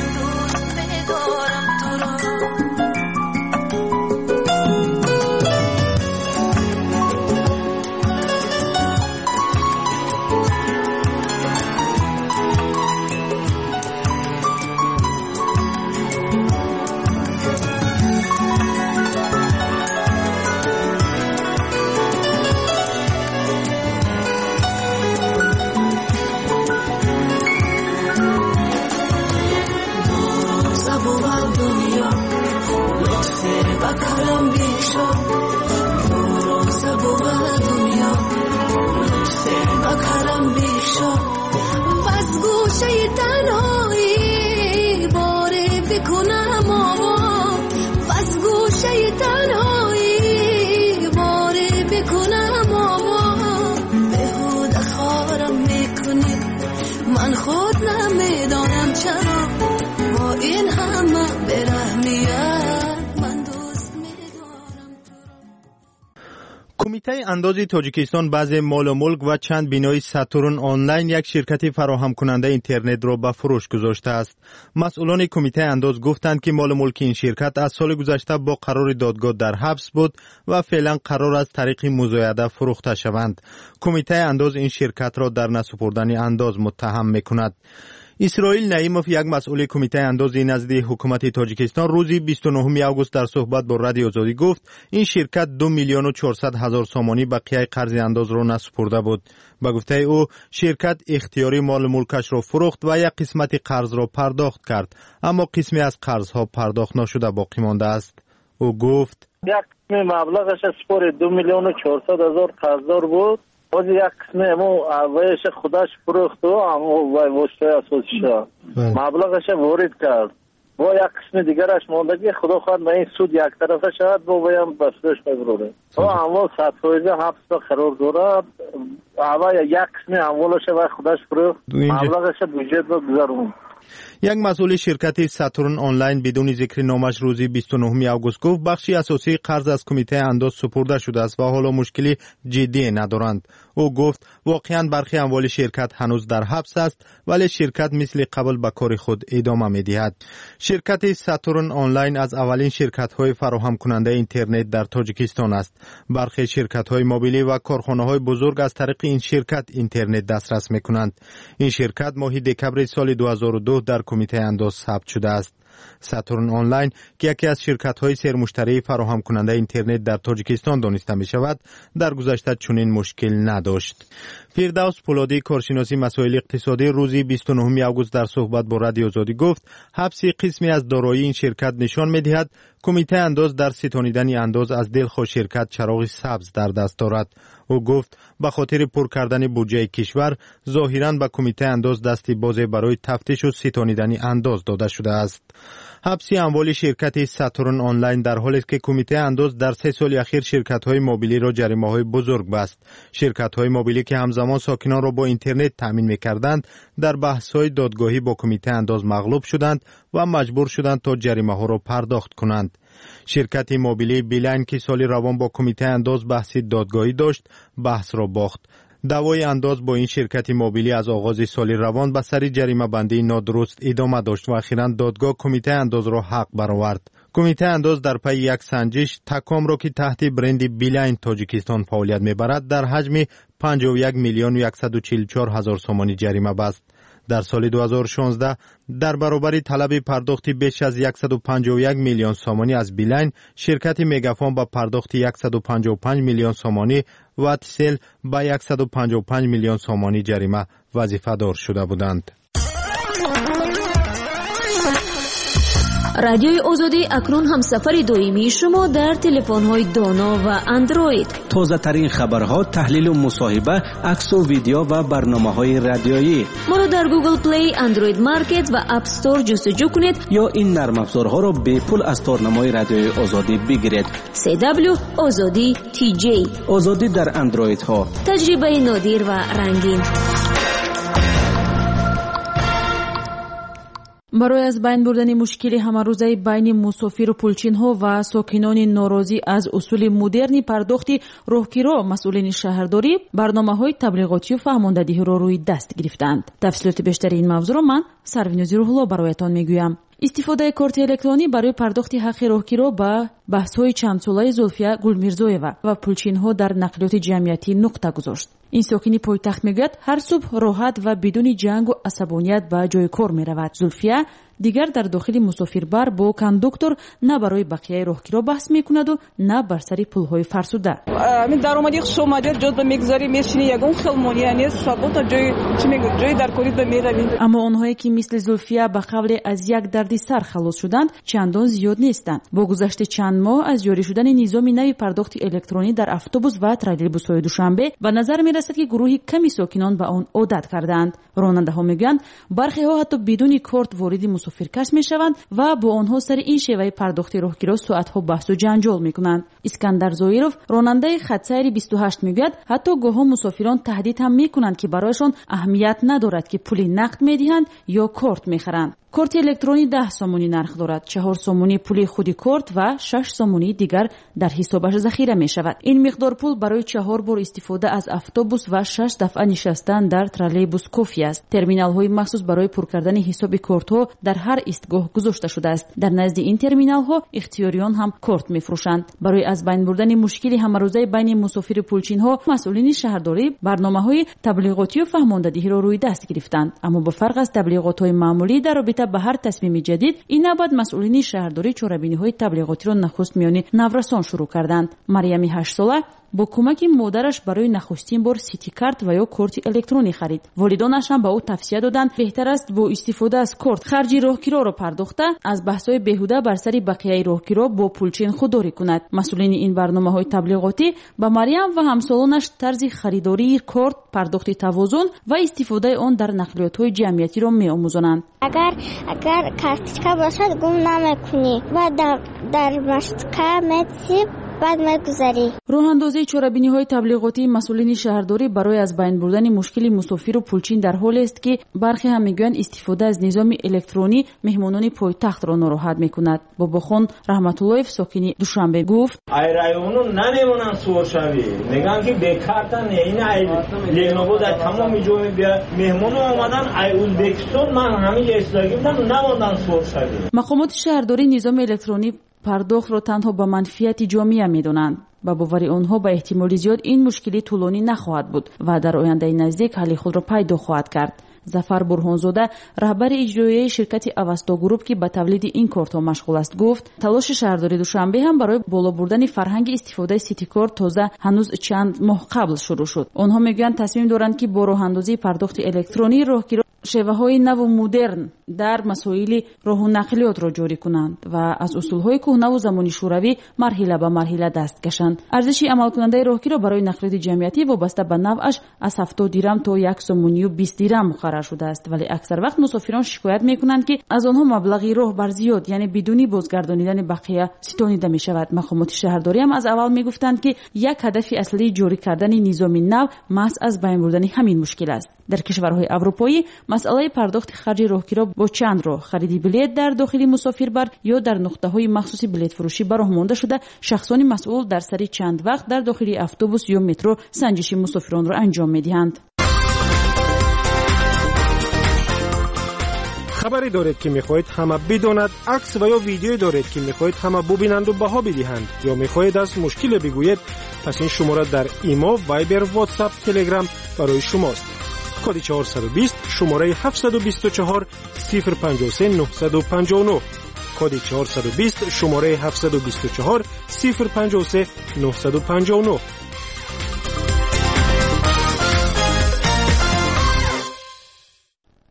کمیته انداز تاجیکستان بعضی مال و ملک و چند بینای ساتورن آنلاین یک شرکت فراهم کننده اینترنت را به فروش گذاشته است. مسئولان کمیته انداز گفتند که مال و ملک این شرکت از سال گذشته با قرار دادگاه در حبس بود و فعلا قرار است طریق مزایده فروخته شوند. کمیته انداز این شرکت را در نسپردن انداز متهم میکند. اسرائیل نعیموف یک مسئول کمیته اندازی نزد حکومت تاجیکستان روزی 29 آگوست در صحبت با رادیو آزادی گفت این شرکت 2,400,000 سامانی بقیه قرض انداز را نسپرده بود. با گفته او شرکت اختیاری مال ملکش را فروخت و یک قسمت قرض را پرداخت کرد اما قسمی از قرض ها پرداخت نشده باقی مانده است. او گفت یک قسم مبلغش سپور 2,400,000 قرضدار بود. از یک قسم امو اوایش خودش فروخت و امو واسطه اساسیش مبلغش وارد کرد و یک قسم دیگرش مونده که خدا خواهد من این سود یک طرفه شد با بایم بسرش ببروره و امو 100% حبس قرار دارد اوای یک قسم اموالش و خودش فروخت مبلغش بودجه رو گذارون. یک مسئول شرکت ساتورن آنلاین بدون ذکر نامش روزی 29 آگوست گفت بخشی اساسی قرض از کمیته انداز سپرده شده است و حالا مشکلی جدی ندارند. او گفت واقعا برخی اموال شرکت هنوز در حبس است ولی شرکت مثل قبل به کار خود ادامه می‌دهد. شرکت ساتورن آنلاین از اولین شرکت‌های فراهم کننده اینترنت در تاجیکستان است. برخی شرکت‌های موبیلی و کارخانه‌های بزرگ از طریق این شرکت اینترنت دسترس می‌کنند. این شرکت ماه دکمبر سال 2002 در کمیته انداز ثبت شده است. ساتورن آنلاین که یکی از شرکت‌های سرمشتری فراهم کننده اینترنت در تاجیکستان دانسته می شود در گذشته چنین مشکل نداشت. فردوس پولادی کارشناسی مسائل اقتصادی روزی 29 آگوست در صحبت با رادیو آزادی گفت حبس قسمی از دارایی این شرکت نشان می‌دهد کمیته انداز در ستانیدن انداز از دلخواه شرکت چراغ سبز در دست دارد. او گفت به خاطر پر کردن بودجه کشور ظاهراً به کمیته انداز دستی بازی برای تفتیش و ستانیدن انداز داده شده است. حبس اموال شرکت ساتورن آنلاین در حالی است که کمیته انداز در 3 سال اخیر شرکت‌های موبیلی را جریمه‌های بزرگ بست. شرکت‌های موبیلی که همزمان ساکنان را با اینترنت تامین می‌کردند در بحث‌های دادگاهی با کمیته انداز مغلوب شدند و مجبور شدند تا جریمه‌ها را پرداخت کنند. شرکت موبیلی بیلاین که سال روان با کمیته انداز بحث دادگاهی داشت بحث را باخت. دعوای انداز با این شرکت موبیلی از آغاز سال روان به سر جریمه بندی نادرست ادامه داشت و اخیراً دادگاه کمیته انداز را حق برآورد. کمیته انداز در پی یک سنجش تکام را که تحت برند بیلاین تاجیکستان فعالیت می‌برد در حجم 51,144,000 سامانی جریمه بست. در سال 2016 در برابر طلب پرداختی بیش از 151 میلیون سامانی از بیلاین شرکت میگافون با پرداخت 155 میلیون سامانی و اتسل با 155 میلیون سامانی جریمه وظیفه دار شده بودند. رادیوی آزادی اکنون هم سفر دائمی شما در تلفن‌های دانا و اندروید. تازه ترین خبرها، تحلیل و مصاحبه، عکس و ویدیو و برنامه‌های رادیویی. ما را در گوگل پلی، اندروید مارکت و اپ استور جستجو کنید یا این نرم افزارها را به پول از تارنمای رادیوی آزادی بگیرید. CW آزادی TJ. آزادی در اندروید ها. تجربه نادر و رنگین. برای از بین بردن مشکل همروزه بین مسافر و پولچین‌ها و ساکنان ناراضی از اصول مدرنی پرداخت راهگیرها، مسئولین شهرداری برنامه‌های تبلیغاتی و فهماندهی را روی دست گرفتند. تفصیلات بیشتر این موضوع را من سرویناز روح‌الله برایتان میگویم. استفاده کارت الکترونی برای پرداخت حق راهگیرها با بحث‌های چند ساله زلفیه گلمیرزویeva و پولچین‌ها در نقلیات جمعیتی نقطه گذاشت. این ساکنی پایتخت میگوید هر صبح راحت و بدون جنگ و عصبانیت به جای کار میرود. زلفیه دیگر در داخل مسافربر با کاندوکتور نه برای بقیه راهگیرها بحث میکند و نه بر سر پولهای فرسوده. من درآمدی شما در جد میگذاری میشینی یگون خلمونی نیست ثابت جای چی میگه جای در کوری به میروی. اما آنهایی که مثل زلفیه به قبل از یک دردسر خلاص شدند چندان زیاد نیستند. با گذشت چند ماه از جاری شدن نظام نوی پرداخت الکترونی در اتوبوس و ترولبوس‌های دوشنبه به نظر میرسد که گروهی کمی ساکنان به آن عادت کردند. راننده‌ها میگویند برخی ها حتی بدون کارت وارد مسافرکش میشوند و با آنها سر این شیوه پرداخت راهگیرها ساعت‌ها بحث و جنجال میکنند. اسکندر زویروف راننده خط سیر 28 میگوید حتی گاه‌ها مسافران تهدید هم میکنند که برایشان اهمیت ندارد که پول نقد میدهند یا کارت میخرند. کارت الکترونی 10 سومونی نرخ دارد. 4 سومونی پول خودی کارت و 6 سومونی دیگر در حسابش ذخیره می شود. این مقدار پول برای 4 بار استفاده از اتوبوس و 6 دفعه نشستن در ترولبوس کافی است. ترمینال های مخصوص برای پر کردن حساب کارت ها در هر ایستگاه گذاشته شده است. در نزد این ترمینال ها اختیاریان هم کارت می فروشند. برای از بین بردن مشکل همروزه بین مسافر پولچین ها مسئولین شهرداری برنامه‌های تبلیغاتی و فهماندهی را روی دست گرفتند. اما با فرق از تبلیغات‌های معمولی در رابطه به هر تصمیم جدید این نباید مسئولین شهرداری چاره‌بینی‌های تبلیغاتی را نخست میان نورسان شروع کردند. مریمی 8 ساله با کمک مادرش برای نخستین بار سیتی کارت و یا کارت الکترونی خرید. والدانش هم به او توصیه دادند بهتر است با استفاده از کارت خرج راهگیرها را پرداخته از بحث‌های بیهوده بر سر بقیه راهگیرها با پولچین خودداری کند. مسئولین این برنامه‌های تبلیغاتی با مریم و همسالانش طرز خریداری کارت، پرداخت توازن و استفاده آن در نقلیات‌های جمعیتی را می‌آموزانند. اگر کارتچکا باشد گم نمی‌کنی و در مشتکا می‌تونی بعد می‌گذاری. راه اندازی چاره‌بینی‌های تبلیغاتی مسئولین شهرداری برای از بین بردن مشکل مسافر و پولچین در حال است که برخی هم میگویند استفاده از نظام الکترونی مهمانان پایتخت را ناراحت می‌کند. باباخان رحمت اللهیف ساکنی دوشنبه گفت ای رایونو نمیمونن سور شوی میگن که بیکارتن این ای لگنابود تمام جای بیا مهمانو اومدن ای ازبکستان من همین اصلاحی بودن نموندن سور شوی. مقامات شهرداری نظام الکترونی پرداخت را تنها با منفعت جامعه می‌دانند. با باور آنها به احتمال زیاد این مشکلی طولانی نخواهد بود و در آینده نزدیک حل خود را پیدا خواهد کرد. ظفر برهانزاده رهبر اجرایی شرکت اوستا گروپ که به تولید این کارت‌ها مشغول است گفت تلاش شهرداری دوشنبه هم برای بالا بردن فرهنگ استفاده سیتی کارت تازه هنوز چند ماه قبل شروع شد. آنها میگویند تصمیم دارند که با راه‌اندازی پرداخت الکترونی راهگیران شیوه‌های نو و مدرن در مسائل راه و نقلیات را جاری کنند و از اصول‌های کهنه و زمانی شوروی مرحله به مرحله دست کشند. ارزش عمل کننده راهگیر را برای نقلیات جمعیتی وابسته به نوعش از 70 درم تا 1 سومونی و 20 درم مقرر شده است، ولی اکثر وقت مسافران شکایت می‌کنند که از آنها مبلغی راه بر زیاد یعنی بدون بازگردانیدن بقیه ستانیده می‌شود. مقامات شهرداری هم از اول می‌گفتند که یک هدف اصلی جاری کردن نظام نو محض از بین بردن همین مشکل است. در کشورهای اروپایی مسئله پرداخت خرج راهگیرها با چند راه خرید بلیط در داخل مسافربر یا در نقطه‌های مخصوص بلیط فروشی به راه مانده شده شخصان مسئول در سری چند وقت در داخل اتوبوس یا مترو سنجش مسافران را انجام می‌دهند. خبری دارید که میخواهید همه بداند، عکس و یا ویدیو دارید که میخواهید همه ببینند و بها بدهند یا میخواهید از مشکل بگویید، پس این شماره در ایما، وایبر، واتساپ، تلگرام برای شماست. کد 420 شماره 724 053 959 کد 420 شماره 724 053 959.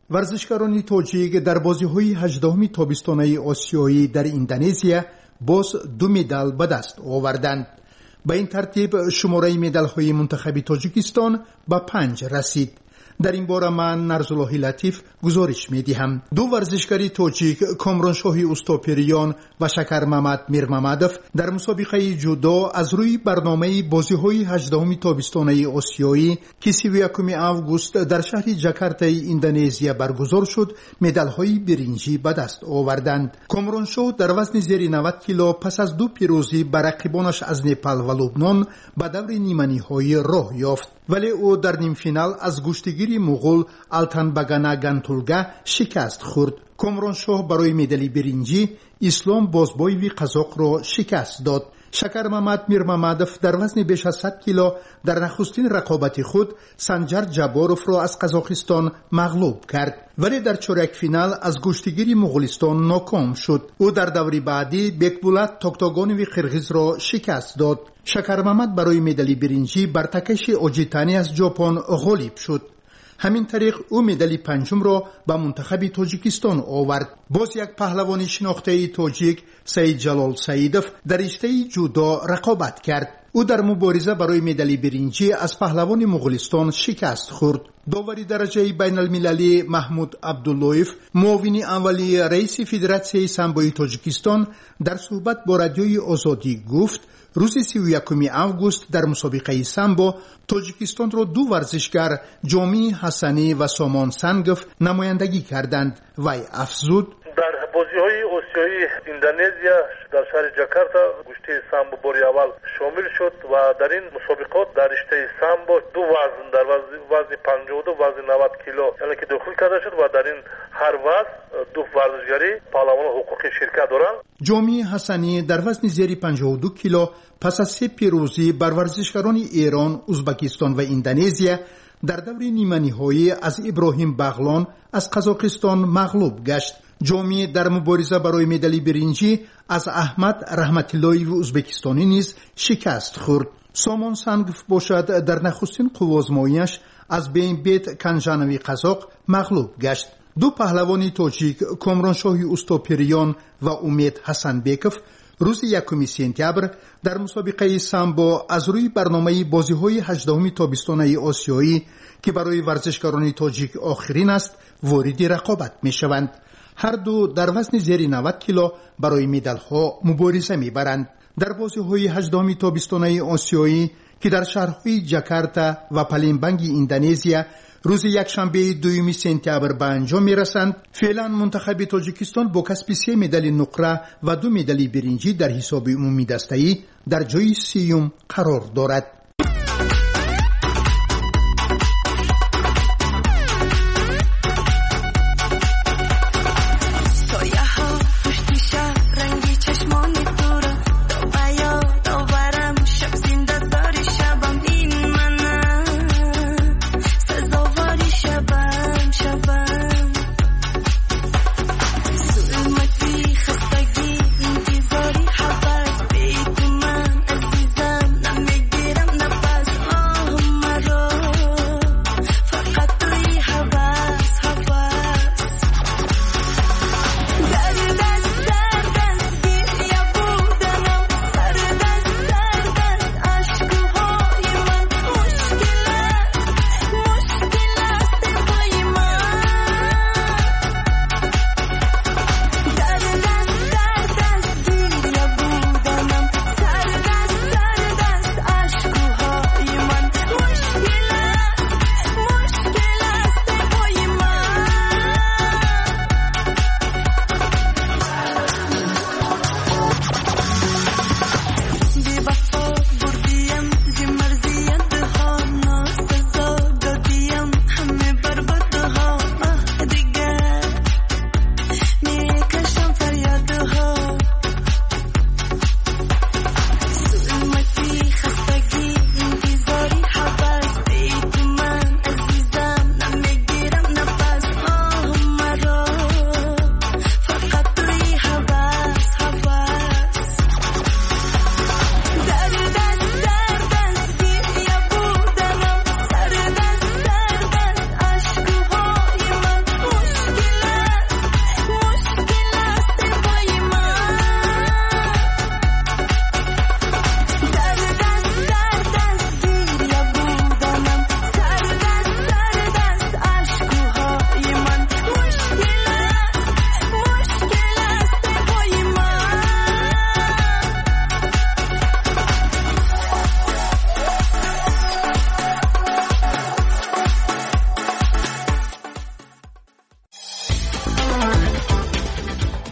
ورزشکاران تاجیک در بازی‌های 18 تابستانه آسیایی در اندونزیا باز 2 مدال به دست آوردند. به این ترتیب شماره مدال‌های منتخب تاجیکستان به 5 رسید. در این باره من نرزالله لطیف گزارش می‌دهم. 2 ورزشکار تاجیک کامرانشاه اوستاپریان و شکر محمد میرممدوف در مسابقه جودو از روی برنامه بازی‌های 18 تابستانه آسیایی که 31 آگوست در شهر جاکارتا اندونزیا برگزار شد مدال‌های برنجی به دست آوردند. کامرانشاه در وزن زیر 90 کیلو پس از 2 پیروزی بر رقیبانش از نپال و لبنان به دور نیمه‌نهایی راه یافت، ولی او در نیم فینال از گشتگیر مغول آلتانباگانا گانتولگا شکست خورد. کامرانشاه برای مدال برنجی اسلام بازبایوی قزاق را شکست داد. شکر محمد میرممدوف در وزن بیش از 100 کیلو در نخستین رقابت خود سنجر جباروف را از قزاقستان مغلوب کرد، ولی در چهارک فینال از گشتگیر مغولستان ناکام شد. او در دوری بعدی بیکبولات توکتاگانوی قرغیز را شکست داد. شکر محمد برای مدال برنجی بر تکش اوجیتانی از ژاپن غالب شد. همین طریق او مدال پنجم را به منتخب تاجیکستان آورد. باز یک پهلوان شناخته تاجیک سید جلال سیدوف در رشته جودو رقابت کرد. او در مبارزه برای مدال برنجی از پهلوان مغولستان شکست خورد. داور درجه بین المللی محمود عبداللهیف معاون اولی رئیس فدراسیون سامبوی تاجیکستان در صحبت با رادیوی آزادی گفت روز 31 آگوست در مسابقه سامبو تاجیکستان را 2 ورزشکار جامی حسنی و سامان سنگف نمایندگی کردند. وی افزود در بازی‌های آسیایی اندونزیا در شهر جاکارتا گشته سامبو باری اول شامل شد و در این مسابقات در رشته سامبو 2 وزن در وزن 52 و وزن 90 کیلو یعنی که داخل کرده شد و در این هر وزن 2 ورزشکاری پهلوان حقوق شرکت دارند. جامی حسنی در وزن زیر 52 کیلو پس از 3 پیروزی بر ورزشکاران ایران، ازبکستان و اندونزیا در دور نیمه‌نهایی از ابراهیم بغلان از قزاقستان مغلوب گشت. جامی در مبارزه برای مدال برنجی از احمد رحمت اللهی ازبکستانی نیز شکست خورد. سامان سنگف باشد در نخستین قوازماییش از بیمبت کنجانوی قزاق مغلوب گشت. 2 پهلوان تاجیک کامرانشاه اوستاپریان و امید حسن بیکوف روز 1 سپتامبر در مسابقه سامبو از روی برنامه بازی‌های 18 تابستانه آسیایی که برای ورزشکاران تاجیک آخرین است وارد رقابت می‌شوند. هر دو در وزن زیر 90 کیلو برای مدال‌ها مبارزه می‌برند. در بازی‌های 18 تابستانه آسیایی که در شهرهای جاکارتا و پالمبانگ اندونزیا روز یکشنبه 2 سپتامبر به انجام می‌رسند، فعلا منتخب تاجیکستان با کسب 3 مدال نقره و 2 مدال برنجی در حساب عمومی دسته‌ای در جای 30 قرار دارد.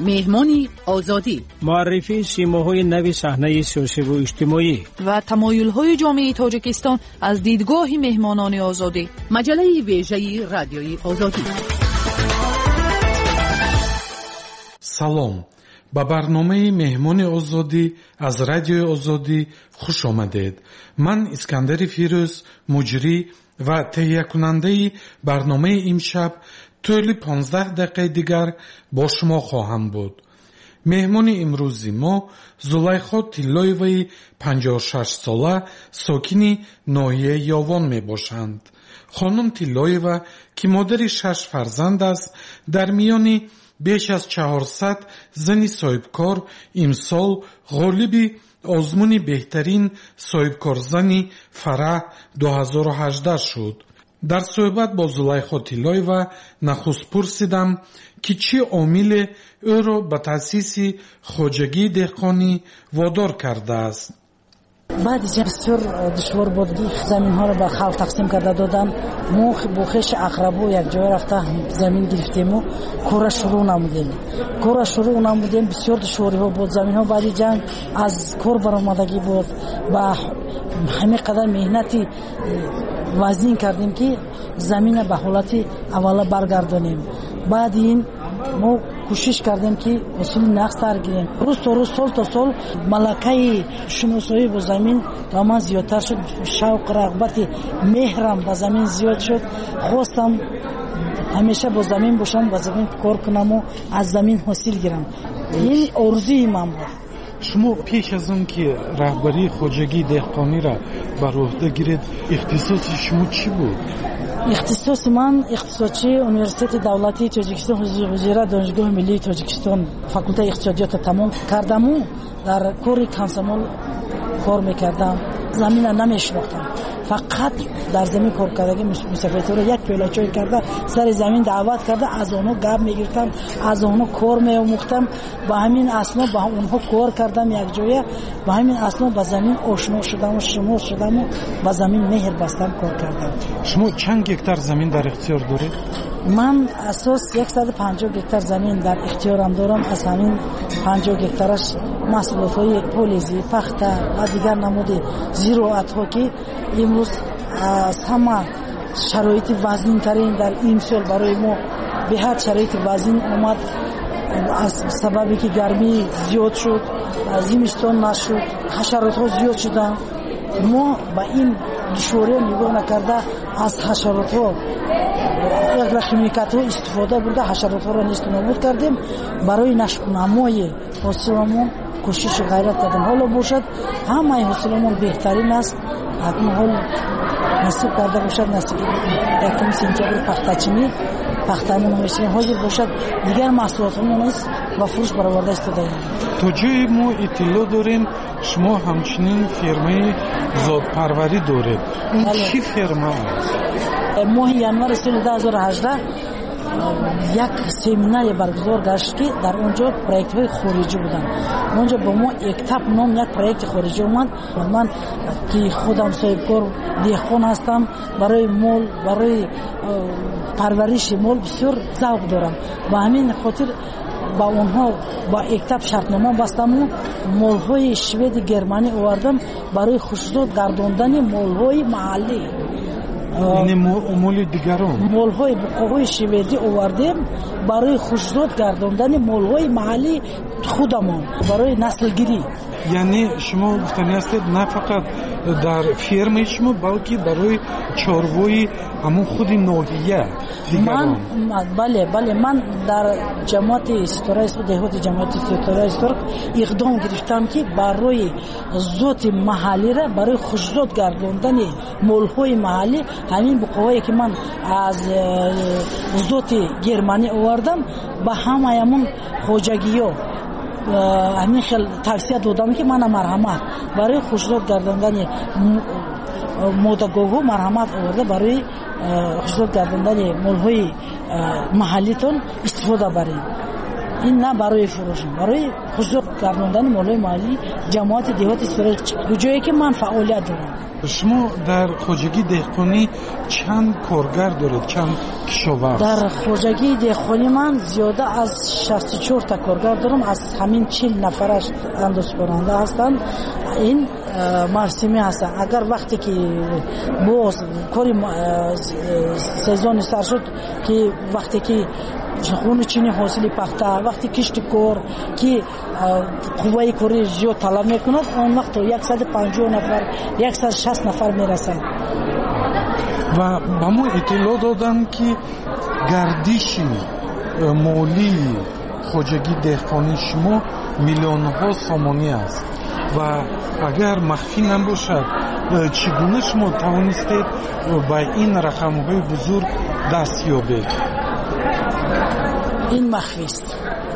مهمانی آزادی، معرفی سیماهای نو صحنه سیاسی و اجتماعی و تمایل‌های جامعه تاجیکستان از دیدگاه مهمانان آزادی. مجله ویژه رادیوی آزادی. سلام، با برنامه مهمان آزادی از رادیوی آزادی خوش آمدید. من اسکندر فیروز، مجری و تهیه کننده برنامه امشب طول 15 دقیقه دیگر با شما خواهم بود. مهمان امروزی ما زلیخا تیلایوی 56 ساله ساکن ناحیه یاوان می باشند. خانم تیلایوا که مادر 6 فرزند است، در میان بیش از 400 زن صاحبکار امسال غالب آزمون بهترین صاحبکار زنی فرح 2018 شد. در صحبت با زلیخا تیلایوا نخست پرسیدم که چه عامل او را به تأسیس خواجگی دهقانی وادار کرده است. بعد از بسیار دشوار بود که زمین ها را به خلق تقسیم کرده دادن. ما با خویش اقربا یک جای رفته زمین گرفتیم و کار شروع نمودیم. بسیار دشواری ها بود. زمین ها بعد جنگ از کار برآمدگی بود. با همین قدر مهنتی وزین کردیم که زمین به حالت اولا برگردانیم. بعد این ما کوشش کردیم که اصول نقص تر گیریم. روز تا روز، سال تا سال ملکه شناسایی با زمین تمام زیادتر شد. شوق رغبت مهرم با زمین زیاد شد. خواستم همیشه با زمین باشم، با زمین کار کنم و از زمین حاصل گیرم. این آرزوی من بود. شما پیش از اون که رهبری خواجگی دهقانی را بر عهده گیرید، اختصاص شما چی بود؟ اختصاص من اختصاصی انیورسیته دولتی تاجیکستان حضور دانشگاه ملی تاجیکستان فاکولته اقتصادیات تمام کردم و در کاری کانسامول کار میکردم. زمین نمیشناختم، فقط در زمین کار کردگی مسافرتی رو یک پیاله چای کرده سر زمین دعوت کرده، از اونها گپ میگرفتم، از اونها کار میآموختم. با همین اسما با اونها کار کردم یک جایه. با همین اسما با زمین آشنا شدم و شناس شدم و با زمین مهر بستم کار کردم. شما چند هکتار زمین در اختیار دارید؟ من اساس 150 هکتار زمین در اختیارم دارم. از همین 50 هکتارش محصولات‌های پولیزی، پخته و دیگر نمود زراعت‌ها که امروز از همه شرایط وزین ترین در این سال برای ما به حد شرایط وزین آمد. از سببی که گرمی زیاد شد، زمستان نشد، حشرات‌ها زیاد شدن. ما با این دشواری نگاه نکرده از حشرات‌ها یک رقمیکات استفاده برده حشرات‌ها را نیست نابود کردیم. برای نمای حاصلمون کوشش و غیرت کردیم. حالا باشد همه حاصلمون بهترین است. حتما حال نصیب کرده باشد نصیب یکم سنتیابر پختمون میشیم حاضر باشد دیگر محصولاتمون نیست و فروش برآورده استفاده. تا جای ما اطلاع داریم شما همچنین فرمای زادپروری دارید. اون چی فرما است؟ ماه ینوار سال 2018 یک سمینار برگزار گشت که در اونجا پروژه های خارجی بودن. اونجا با ما اکتاب نام یک پروژه خارجی اومد. من که خودم صاحبکار دهقان هستم، برای مال، برای پرورش مال بسیار ذوق دارم و همین خاطر با اونها با اکتاب شرطنامه بستم و مالهای شوید گرمانی آوردم برای خصوصات گرداندن مالهای محلی. این مال دیگران مالهای بقاهای شویدی آوردیم برای خصوصات گرداندن مالهای محلی خودمان برای نسل گیری. یعنی شما گفتنی هستید نه فقط در فرم شما بلکه برای چاروای همون خود ناحیه دیگران. بله من در جماعت ستاره است دهات جماعت ستاره است اقدام گرفتم که برای ذات محلی را برای خصوصات گرداندن مالهای محلی همین بقاهایی که من از ذات گرمانی آوردم با همون خواجگی‌ها همین خیلی توصیه دادم که من مرحمت برای خصوصات گرداندن مودگوهو مرحمت آورده برای خصوصات گرداندن مالهای محلیتون استفاده برید. این نه برای فروش، برای حضور گرداندن مالای مالی جماعت دیهات سفر کجایی که من فعالیت دارم. شما در خواجگی دهقانی چند کارگر دارید؟ چند کشاورز؟ در خواجگی دهقانی من زیاده از 64 تا کارگر دارم. از همین 40 نفرش اندازه کننده هستند. این موسمی هستند. اگر وقتی که باز کاری سزون سر شد که وقتی که خون چینی حاصل پخته، وقتی کشت کار که قوه کاری زیاد طلب میکند، اون وقت 150 نفر 160 نفر میرسند. و با ما اطلاع دادن که گردش مالی خواجگی دهقانی شما میلیون ها سامانی است و اگر مخفی نباشد چگونه شما توانستید با این رقم های بزرگ دست یابید؟ این مخفی است.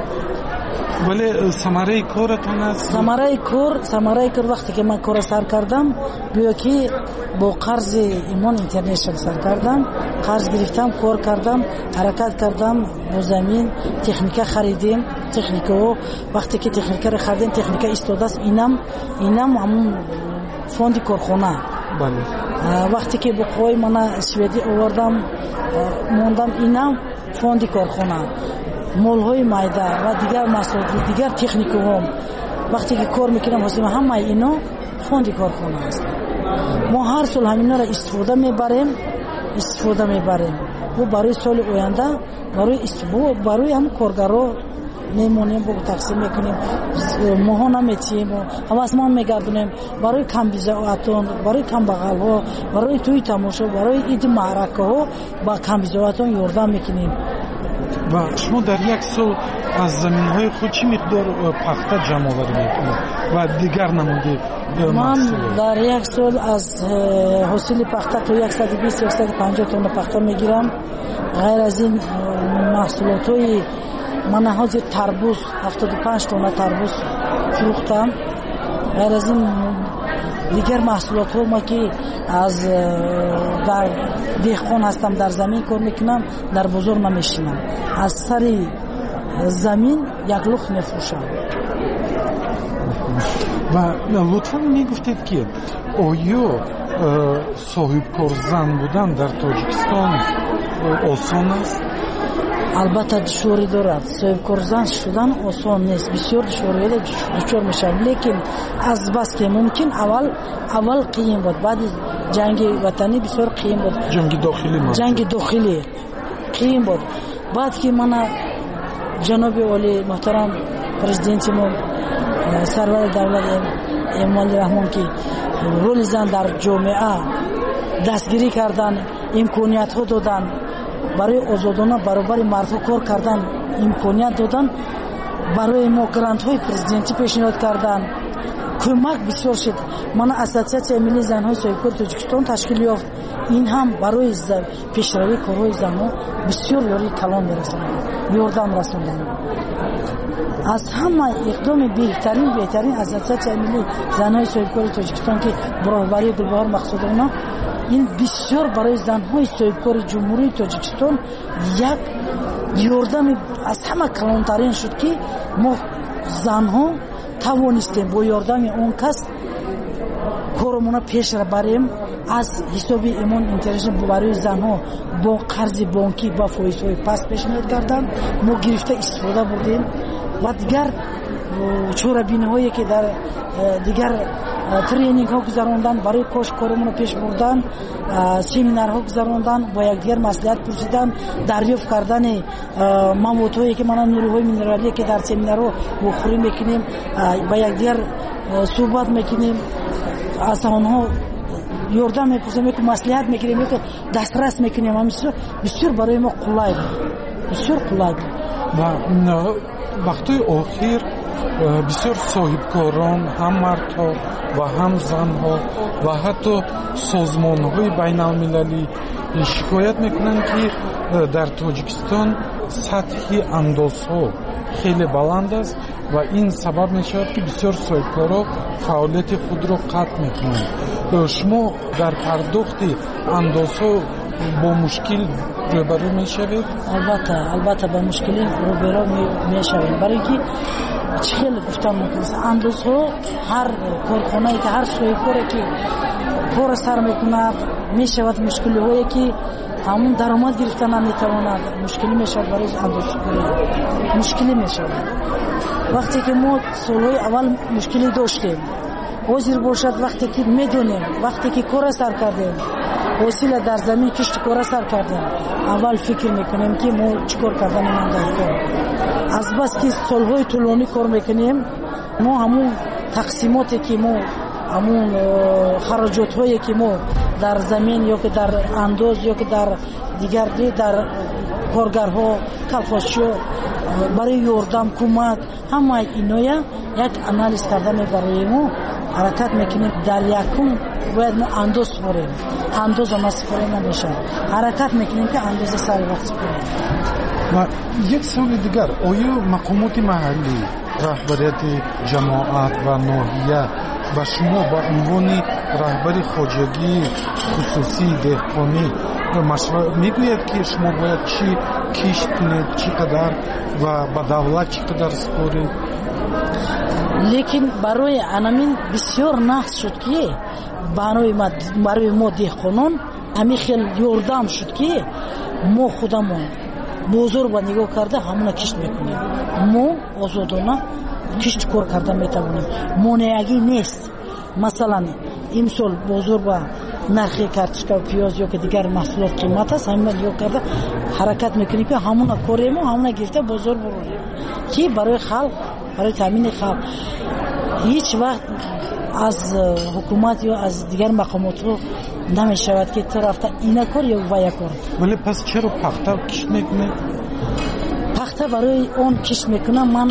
ولی ثمره کارتان است؟ ثمره کار وقتی که من کار سر کردم بیا که با قرض ایمان اینترنشنال سر کردم، قرض گرفتم، کار کردم، حرکت کردم، با زمین تکنیک خریدیم. تکنیکو وقتی که تکنیک رو خریدیم، تکنیک ایستاده است. اینم همون فوند کارخانه. بله. وقتی که با قوی من سوئدی آوردم موندم، اینم فوند کارخانه، مولهای مایده و دیگر محصولات، دیگر تکنیکوم وقتی که کار میکنم حاصل همه اینا فوند کارخانه است. ما هر سال همینا را استفاده میبریم و برای سال آینده برای هم کارگرها میمونیم، با تقسیم میکنیم، ماها نمیتیم و حواسمان میگردونیم برای کم بیزاعتون، برای کم بغل ها، برای توی تماشا، برای اید معرکه ها با کم بیزاعتون یاردم میکنیم. و شما در یک سال از زمین های خود چی مقدار پخته جمع آوری میکنید و دیگر نموده محصول؟ من در یک سال از حاصل پخته تا 120-150 تن پخته میگیرم. غیر از این محصولات های من حاضر تربوز 75 تن تربوز فروختم. غیر از این دیگر محصولات ها ما که از در دهقان هستم، در زمین کار میکنم، در بازار نمیشینم، از سر زمین یک لخت میفروشم. و لطفا میگفتید که آیا صاحب کار زن بودن در تاجیکستان آسان است؟ البته دشواری دارد. صاحب کار زن شدن آسان نیست، بسیار دشواری دچار میشم، لیکن از بس که ممکن اول قیم بود، بعد جنگ وطنی بسیار قیم بود، جنگ داخلی قیم بود. بعد که من جناب عالی محترم پرزیدنت ما سرور دولت امان رحمان که رول زن در جامعه دستگیری کردن، امکانیت ها دادن، برای آزادانه برابر مردها کار کردن امکانیت دادن، برای ما گرانت های پرزیدنتی پیشنهاد کردن، کمک بسیار شد. من اساسیاسیون ملی زنهای صاحبکار تاجیکستان تشکیل یافت. این هم برای پیشروی کارهای زنها بسیار یاری کلان می‌رساند، یاردم رساندن. از همه اقدام بهترین اساسیاسیون ملی زنهای صاحبکار تاجیکستان که برابری گلبهار مقصودانه، این بسیار برای زنهای صاحبکار جمهوری تاجیکستان یک یاردم از همه کلانترین شد که ما زنها توانستیم با یاردم اون کس کارمون پیش را بریم. از حساب ایمان اینترنشنال برای زنها با قرض بانکی با فایزهای پس پیشنهاد کردن، ما گرفته استفاده بردیم و دیگر چوربینه هایی که در دیگر ترینینگ ها گذراندن، برای کاش کارمون پیش بردن، سمینار ها گذراندن، با یکدیگر مصلحت پرسیدن، دریافت کردن موادهایی که ما نیروهای مینرالی که در سمینار ها بخوری میکنیم، با یکدیگر صحبت میکنیم، از آنها یاردم میپرسیم، که مصلحت میگیریم، که دسترس میکنیم. همین بسیار برای ما قلای بود، بسیار قلای بود. و وقتی آخر بسیار صاحبکاران، هم مردها و هم زنها و حتی سازمان‌های بین‌المللی شکایت میکنند که در تاجیکستان سطح اندازها خیلی بلند است و این سبب میشود که بسیار صاحبکارا فعالیت خود را قطع میکنند. شما در پرداخت اندازها با مشکل روبرو میشوید؟ البته با مشکلی روبرو میشوید، برای اینکه خیلی گفتم مثلا اندازها هر کارخانه‌ای که هر سوی کاری که کار سر میکنه میشود مشکلی هایی که همون درآمد گرفتن نمیتواند، مشکلی میشود برای اندازه‌کاری، مشکلی میشود. وقتی که ما سالهای اول مشکلی داشتیم، وزیر باشد وقتی که میدونیم وقتی که کار سر کردیم وسیله در زمین کشت کار سر کردیم، اول فکر میکنیم که ما چیکار کردن من داریم. از بس که سالهای طولانی کار میکنیم ما همون تقسیماتی که ما همون خراجات هایی که ما در زمین یا که در انداز یا که در دیگر در کارگرها کلفاشو برای یاردم کمک همه اینا یک انالیز کردن برای ما حرکت میکنیم. در یکم باید ما انداز سپاریم، انداز ما سپاری نمیشه، حرکت میکنیم که انداز سر وقت سپاریم. و یک سوال دیگر، آیا مقامات محلی، رهبریت جماعت و ناحیه و شما با عنوان رهبر خواجگی خصوصی دهقانی مشورت میگوید که شما باید چی کشت کنید، چقدر و به دولت چقدر سپارید؟ لیکن برای انامین بسیار نقص شد که برای ما دهقانان همین خیلی یاردم شد که ما خودمون بزرگ با نگاه کرده همون کشت میکنیم، ما آزادانه کشت کار کرده میتوانیم، مانعی نیست. مثلا این سال بزرگ با نرخ کارتشکا و پیاز یا که دیگر محصولات قیمت است، همین نگاه کرده حرکت میکنیم که همون کاریم و همون گرفته بزرگ برونیم که برای خلق، برای تامین خلق. هیچ وقت از حکومت یا از دیگر مقامات رو نمیشود که تو رفته اینا کار یا ویا کار. ولی پس چرا پخته کشت میکنه؟ پخته برای اون کشت میکنم. من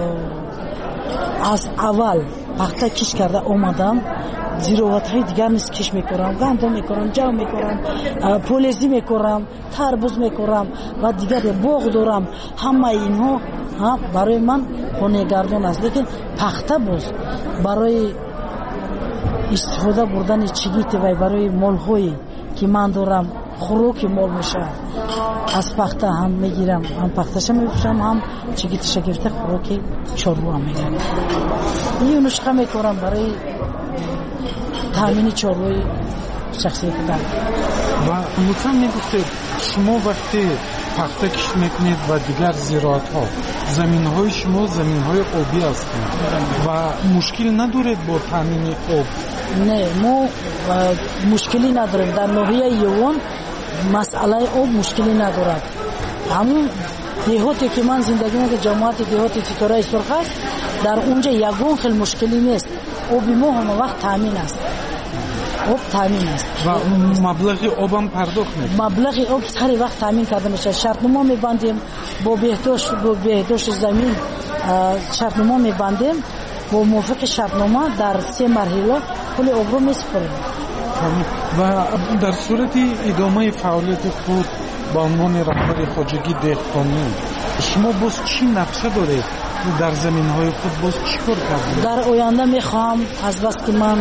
از اول پخته کشت کرده اومدم، زیروات های دیگر نیست کشت میکنم، گندم میکنم، جو میکنم، پولزی میکنم، تربوز میکنم و دیگر باغ دارم. همه اینها برای من خانه گردان است. لیکن پخته باز برای استفاده بردن چیگیت و برای مال هایی که من دارم خوراک مال میشه، از پخته هم میگیرم، هم پختهش میفروشم، هم چیگیتش گرفته خوراک چاروا هم میگیرم. این نسخه میکنم برای تامین چاروی شخصیت دارم. و لطفا میگفتید شما وقتی پخته کش میکنید و دیگر زراعت ها زمین های شما زمین های آبی هستند و مشکل ندارید با تامین آب؟ نه، ما مشکلی نداریم. در ناحیه یوان مسئله آب مشکلی ندارد. همون دیهاتی که من زندگی میکنم، جماعت دیهاتی تیتورای سرخ است، در اونجا یگون خیلی مشکلی نیست. آب ما همه وقت تامین است، آب تامین است و مبلغ آب هم پرداخت میشه. مبلغ آب هر وقت تامین کرده میشه. شرطنامه میبندیم با بهداشت زمین، شرطنامه میبندیم با موافق شرطنامه در 3 مرحله کل آب رو میسپاریم. و در صورت ادامه فعالیت خود با عنوان رهبر خواجگی دهقانی شما باز چی نقشه دارید در زمین های خود؟ باز چی کار کردید؟ در آینده میخوام از بس که من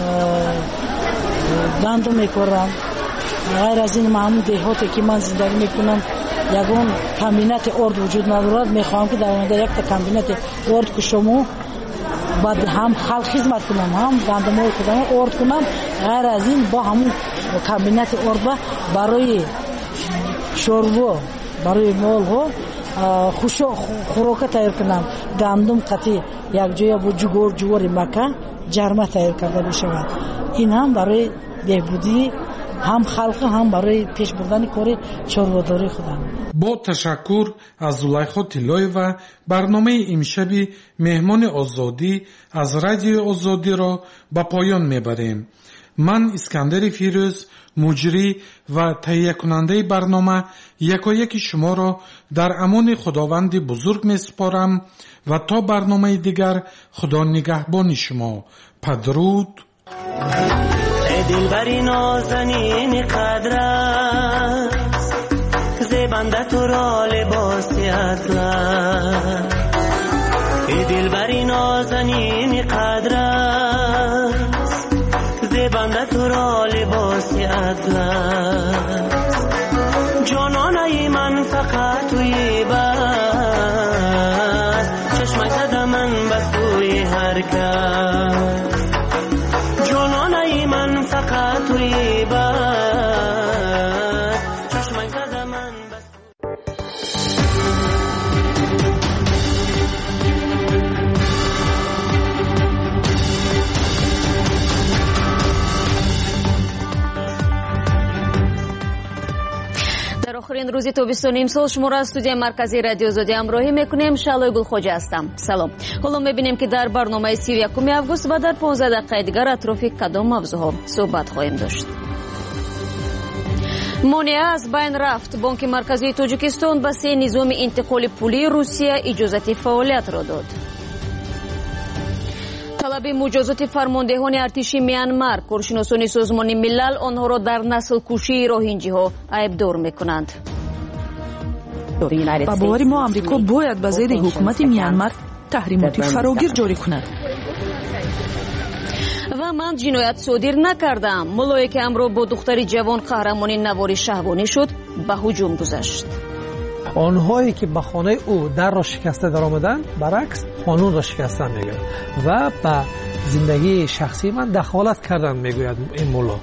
گندم میکارم، غیر از این همون دیهاتی که من زندگی میکنم یگون کمبینت ارد وجود ندارد، میخوام که در آینده یک تا کمبینت ارد که شما بعد هم خلق خدمت کنم، هم گندم های خودم ارد کنم. غیر از این با همون کمبینت ارد برای شوربا، برای مال ها خوراک تیار کنم. گندم قطعی یک جای با جوار مکه جرمه تیار کرده بشود. این هم برای بهبودی هم خلق هم برای پیش بردن کار چاره‌داری خودم. با تشکر از زلیخا طلایی‌وا برنامه امشبی مهمان آزادی از رادیو آزادی را به پایان میبریم. من اسکندر فیروز مجری و تهیه کننده برنامه یکایک شما را در امان خداوند بزرگ میسپارم و تا برنامه دیگر خدا نگهبان شما. بدرود. ای دلبری نازنین قدرت، زیبنده تو را لباسی اطلس. ای دلبری نازنین قدرت، زبنده تو را لباس اطلس جانانه من فقط توی بس چشمک زده من به سوی هر کس جانانه من فقط توی بس چشمک زده من آخرین روزی تابستان امسال شما را از استودیوی مرکزی رادیو آزادی همراهی میکنیم. شالوی گلخوجه هستم. سلام. حالا میبینیم که در برنامه 31 آگوست و در 15 دقیقه دیگر اطراف کدام موضوعها صحبت خواهیم داشت. مانع از بین رفت. بانک مرکزی تاجیکستان به 3 نظام انتقال پولی روسیه اجازه فعالیت را داد. طلب مجازات فرماندهان ارتش میانمار، کارشناسان سازمان ملل آنها را در نسل کشی روهینجی ها عیبدار میکنند. با باور ما آمریکا باید به ضد حکومت میانمار تحریمات فراگیر جاری کند. و من جنایت صادر نکردم. ملایی که امروز با دختر جوان قهرمان نوار شهوانی شد به هجوم گذشت. آنهایی که به خانه او در را شکسته در آمدن برعکس قانون را شکسته میگوید و به زندگی شخصی من دخالت کردن میگوید این مولا.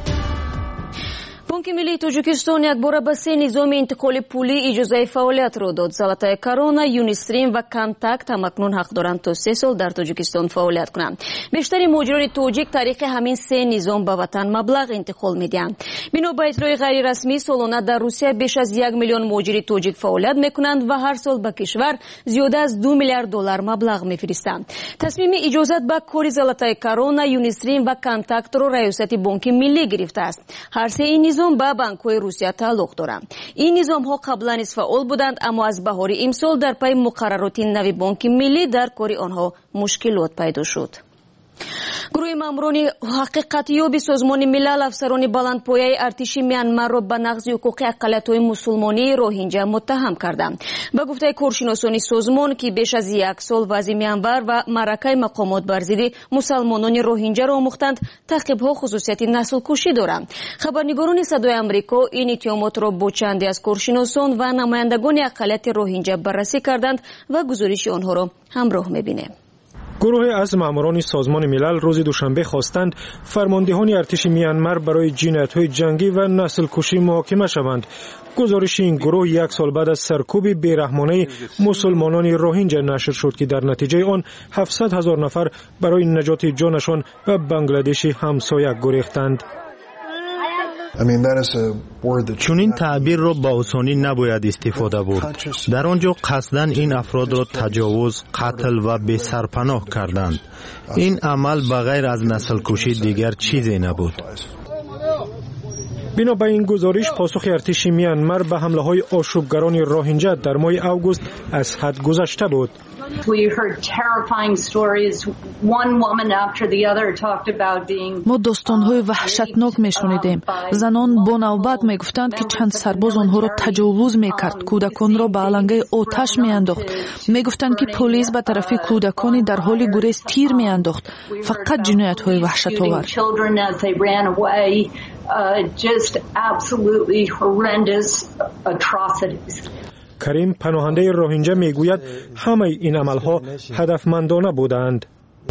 بانک ملی تاجیکستان یک بار به 3 نظام انتقال پولی اجازه فعالیت را داد. زلاتای کرونا، یونیستریم و کانتاکت همکنون حق دارند تا 3 سال در تاجیکستان فعالیت کنند. بیشتر مهاجران تاجیک طریق همین 3 نظام به وطن مبلغ انتقال میدهند. بنا به اطلاع غیر رسمی سالانه در روسیه بیش از 1 میلیون مهاجر تاجیک فعالیت میکنند و هر سال به کشور زیاده از 2 میلیارد دلار مبلغ میفرستند. تصمیم اجازت به کار زلاتای کرونا، یونیستریم و کانتاکت را ریاست بانک ملی گرفته است. هر 3 این نظام با بانک‌های روسیه تعلق دارند. این نظام‌ها قبلا نیز فعال بودند اما از بهار امسال در پی مقررات نوی بانک ملی در کار آنها مشکلات پیدا شد. گروه ماموران حقیقتیاب سازمان ملل افسران بلندپایه ارتش میانمار را به نقض حقوق اقلیت‌های مسلمانی روهینجا متهم کردند. به گفته کارشناسان سازمان که بیش از 1 سال وضع میانمار و معرکه مقامات بر ضد مسلمانان روهینجا را آموختند، تعقیب‌ها خصوصیت نسل کشی دارند. خبرنگاران صدای آمریکا این اتهامات را با چندی از کارشناسان و نمایندگان اقلیت روهینجا بررسی کردند و گزارش آنها را همراه می‌بینیم. گروه از ماموران سازمان ملل روز دوشنبه خواستند فرماندهان ارتش میانمار برای جنایت‌های جنگی و نسل کشی محاکمه شوند. گزارش این گروه 1 سال بعد از سرکوب بیرحمانه مسلمانان روهینجا نشر شد که در نتیجه آن 700,000 نفر برای نجات جانشان به بنگلادش همسایه گریختند. چون این تعبیر را با آسانی نباید استفاده برد. در آنجا قصداً این افراد را تجاوز، قتل و بی سرپناه کردند. این عمل بغیر از نسل کشی دیگر چیزی نبود. بنا به این گزارش پاسخ ارتش میانمار به حمله های آشوبگران روهینجا در ماه اوگوست از حد گذشته بود. ما داستان‌های وحشتناک میشنیدیم. زنان با نوبت میگفتند که چند سرباز آنها را تجاوز میکرد، کودکان را به علنگه آتش میانداخت. میگفتند که پلیس به طرف کودکانی در حال گریز تیر میانداخت. فقط جنایت‌های وحشت‌آور. Just absolutely horrendous atrocities. کریم پناهنده روهینجا میگوید همه این عملها هدفمندانه بودند.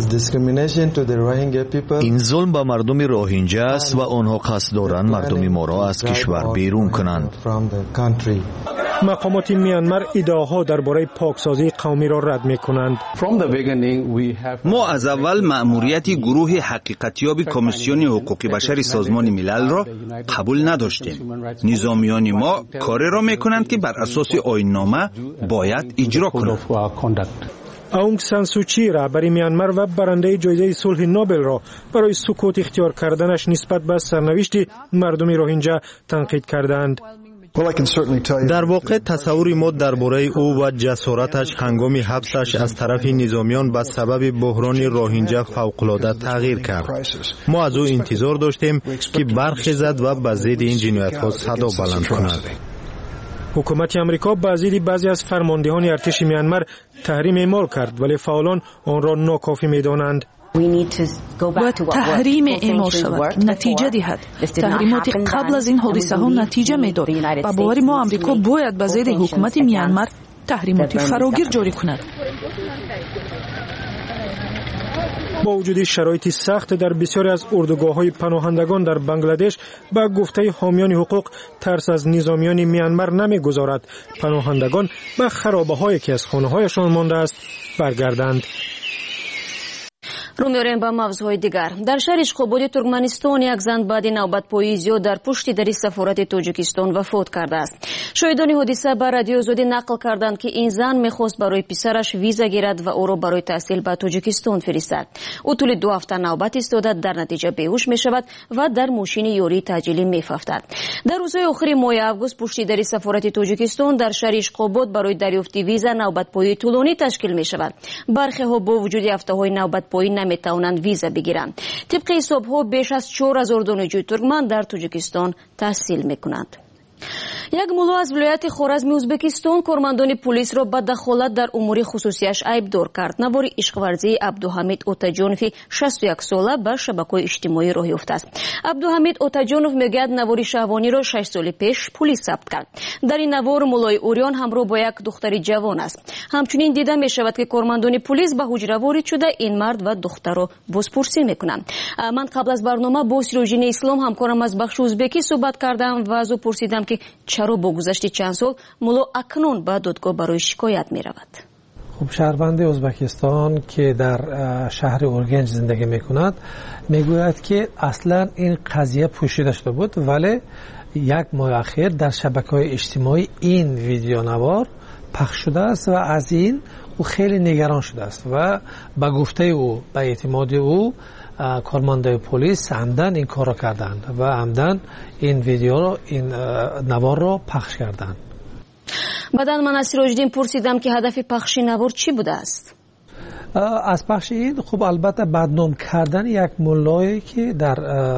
این ظلم به مردم روهینجا است و آنها قصد دارند مردم ما را از کشور بیرون کنند. مقامات میانمار ادعاها درباره پاکسازی قومی را رد میکنند. ما از اول مأموریت گروه حقیقتیاب کمیسیون حقوق بشر سازمان ملل را قبول نداشتیم. نظامیان ما کاری را میکنند که بر اساس آیین‌نامه باید اجرا کنند. اونگ سان سو چی رهبر میانمار و برنده جایزه صلح نوبل را برای سکوت اختیار کردنش نسبت به سرنوشت مردم روهینجا تنقید کردند. در واقع تصوری ما درباره او و جسارتش هنگام حبسش از طرف نظامیان به سبب بحران روهینجا فوق‌العاده تغییر کرد. ما از او انتظار داشتیم که برخیزد و به ضد این جنایت‌ها صدا بلند کند. حکومت امریکا بعضی از فرماندهان ارتش میانمار تحریم اعمال کرد ولی فعالان آن را ناکافی می‌دانند. باید تحریم اعمال شود، نتیجه دهد. تحریمات قبل از این حادثه ها نتیجه میداد. با باور ما امریکا باید به ضد حکومت میانمار تحریمات فراگیر جاری کند. با وجود شرایط سخت در بسیاری از اردوگاه‌های پناهندگان در بنگلادش، با گفته حامیان حقوق ترس از نظامیان میانمار نمیگذارد پناهندگان به خرابه‌هایی که از خانه‌هایشان مانده است برگردند. رو می‌آوریم به موضوعهای دیگر. در شهر اشخاباد ترکمنستان یک زن بعد نوبت‌پایی زیاد در پشت در سفارت تاجیکستان وفات کرده است. شاهدان حادثه به رادیو آزادی نقل کردند که این زن می‌خواست برای پسرش ویزا گیرد و او را برای تحصیل به تاجیکستان فرستد. او طول 2 هفته نوبت ایستاده، در نتیجه بیهوش می‌شود و در ماشین یوری تعجیلی می‌افتد. در روزهای آخر ماه آگوست پشت در سفارت تاجیکستان در شهر اشخاباد برای دریافت ویزا نوبت‌پایی طولانی تشکیل می‌شود. برخی‌ها با وجود هفته‌های نوبت‌پایی نمی‌توانند ویزا بگیرند. طبق حساب‌ها بیش از 4000 دانشجوی ترکمن در تاجیکستان تحصیل می‌کنند. یک ملا از ولایت خوارزم ازبکستان کارمندان پلیس را به دخالت در امور خصوصیش عیبدار کرد. نوار عشقورزی عبدالحمید اوتاجانوف 61 ساله به شبکه‌های اجتماعی راه یافته است. عبدالحمید اوتاجانوف میگوید نوار شهوانی را 6 سال پیش پلیس ثبت کرد. در این نوار ملای اوریان همراه با یک دختر جوان است. همچنین دیده می شود که کارمندان پلیس به حجره وارد شده این مرد و دختر را بازپرسی میکنند. من قبل از برنامه با سیروژین اسلام همکارم از بخش ازبکی صحبت کردم و از او پرسیدم که چرا با گذشت چند سال ملا اکنون به دادگاه برای شکایت می رود. خب شهروند ازبکستان که در شهر اورگنج زندگی می کند می گوید که اصلا این قضیه پوشیده شده بود، ولی یک ماه اخیر در شبکه‌های اجتماعی این ویدیو نوار پخش شده است و از این او خیلی نگران شده است و به گفته او، به اعتماد او، کارمندای پلیس عمدن این کار را کردند و عمدن این ویدیو را، این نوار را پخش کردند. بعداً من از سیروجدین پرسیدم که هدف پخش نوار چی بوده است؟ از پخش این خب البته بدنام کردن یک ملایی که در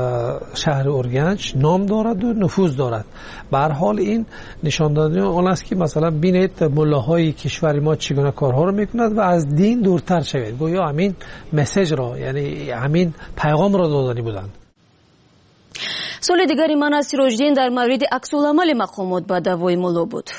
شهر اورگنج نام دارد و نفوذ دارد. به هر حال این نشان دادن اون است که مثلا بینید ملاهای کشور ما چگونه کارها رو میکنند و از دین دورتر شوید. گویا همین مسیج را، یعنی همین پیغام را دادنی بودند. سال دیگری من از سیروجدین در مورد عکس‌العمل مقامات به دعوای ملا بود.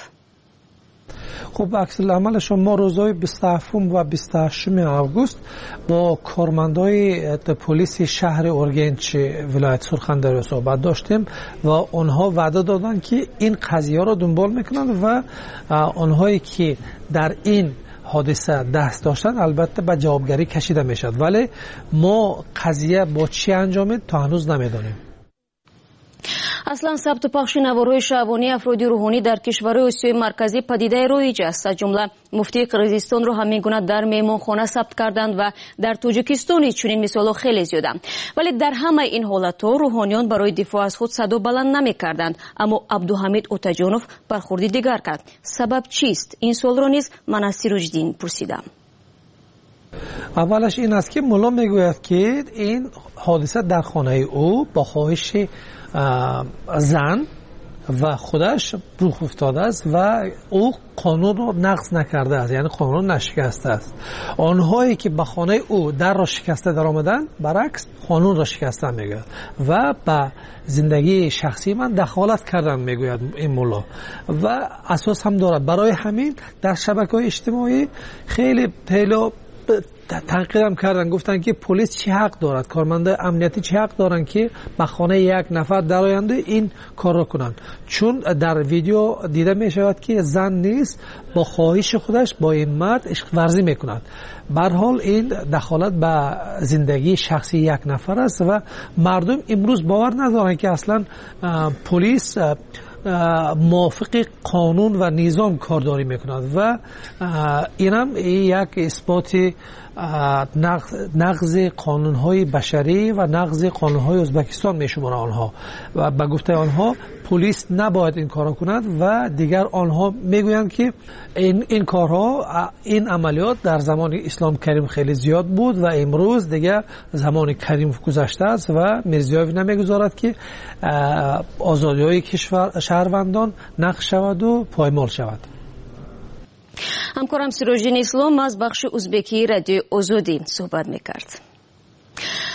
خب عکس‌العمل شما روزهای 27 و 28 آگوست با کارمندای پلیس شهر اورگنج ولایت سرخنده‌ای صحبت داشتیم و آنها وعده دادن که این قضیه را دنبال میکنند و آنهایی که در این حادثه دست داشتن البته به جوابگری کشیده میشد، ولی ما قضیه با چی انجامید تا هنوز نمیدانیم. اصلا ثبت و پخش نوارهای شعبانی افراد روحانی در کشورهای آسیای مرکزی پدیده رایج است. از جمله مفتی قرقیزستان را همین گونه در میهمانخانه ثبت کردند و در تاجیکستان چنین مثالها خیلی زیادند. ولی در همه این حالت‌ها روحانیان برای دفاع از خود صدا بلند نمی‌کردند. اما عبدالحمید اوتاجانوف برخوردی دیگر کرد. سبب چیست؟ این سوال را نیز من از سیروجدین پرسیدم. اولش این است که ملا میگوید که این حادثه در خانه او با خواهش زن و خودش رخ افتاده است و او قانون را نقض نکرده است، یعنی قانون را نشکسته است. آنهایی که به خانه او در را شکسته در آمدن برعکس قانون را شکسته میگوید و به زندگی شخصی من دخالت کردن میگوید این مولا و اساس هم دارد. برای همین در شبکه‌های اجتماعی خیلی تنقیدم کردن، گفتن که پلیس چه حق دارد، کارمنده امنیتی چه حق دارن که به خانه یک نفر درآینده این کار را کنند، چون در ویدیو دیده می شود که زن نیست با خواهش خودش با این مرد عشق ورزی می کند. به هر حال این دخالت به زندگی شخصی یک نفر است و مردم امروز باور ندارن که اصلا پلیس موافق قانون و نظام کارداری میکند و اینم یک اثبات نقض قانونهای بشری و نقض قانونهای ازبکستان میشمارند آنها و به گفته آنها پلیس نباید این کارا کند و دیگر آنها میگویند که این کارها، این عملیات در زمان اسلام کریم خیلی زیاد بود و امروز دیگر زمان کریم گذشته است و میرزیایف نمیگذارد که آزادی‌های شهروندان نقض شود و پایمال شود. همکارم سیروژین اسلام از بخش ازبکی رادیو آزادی صحبت میکرد.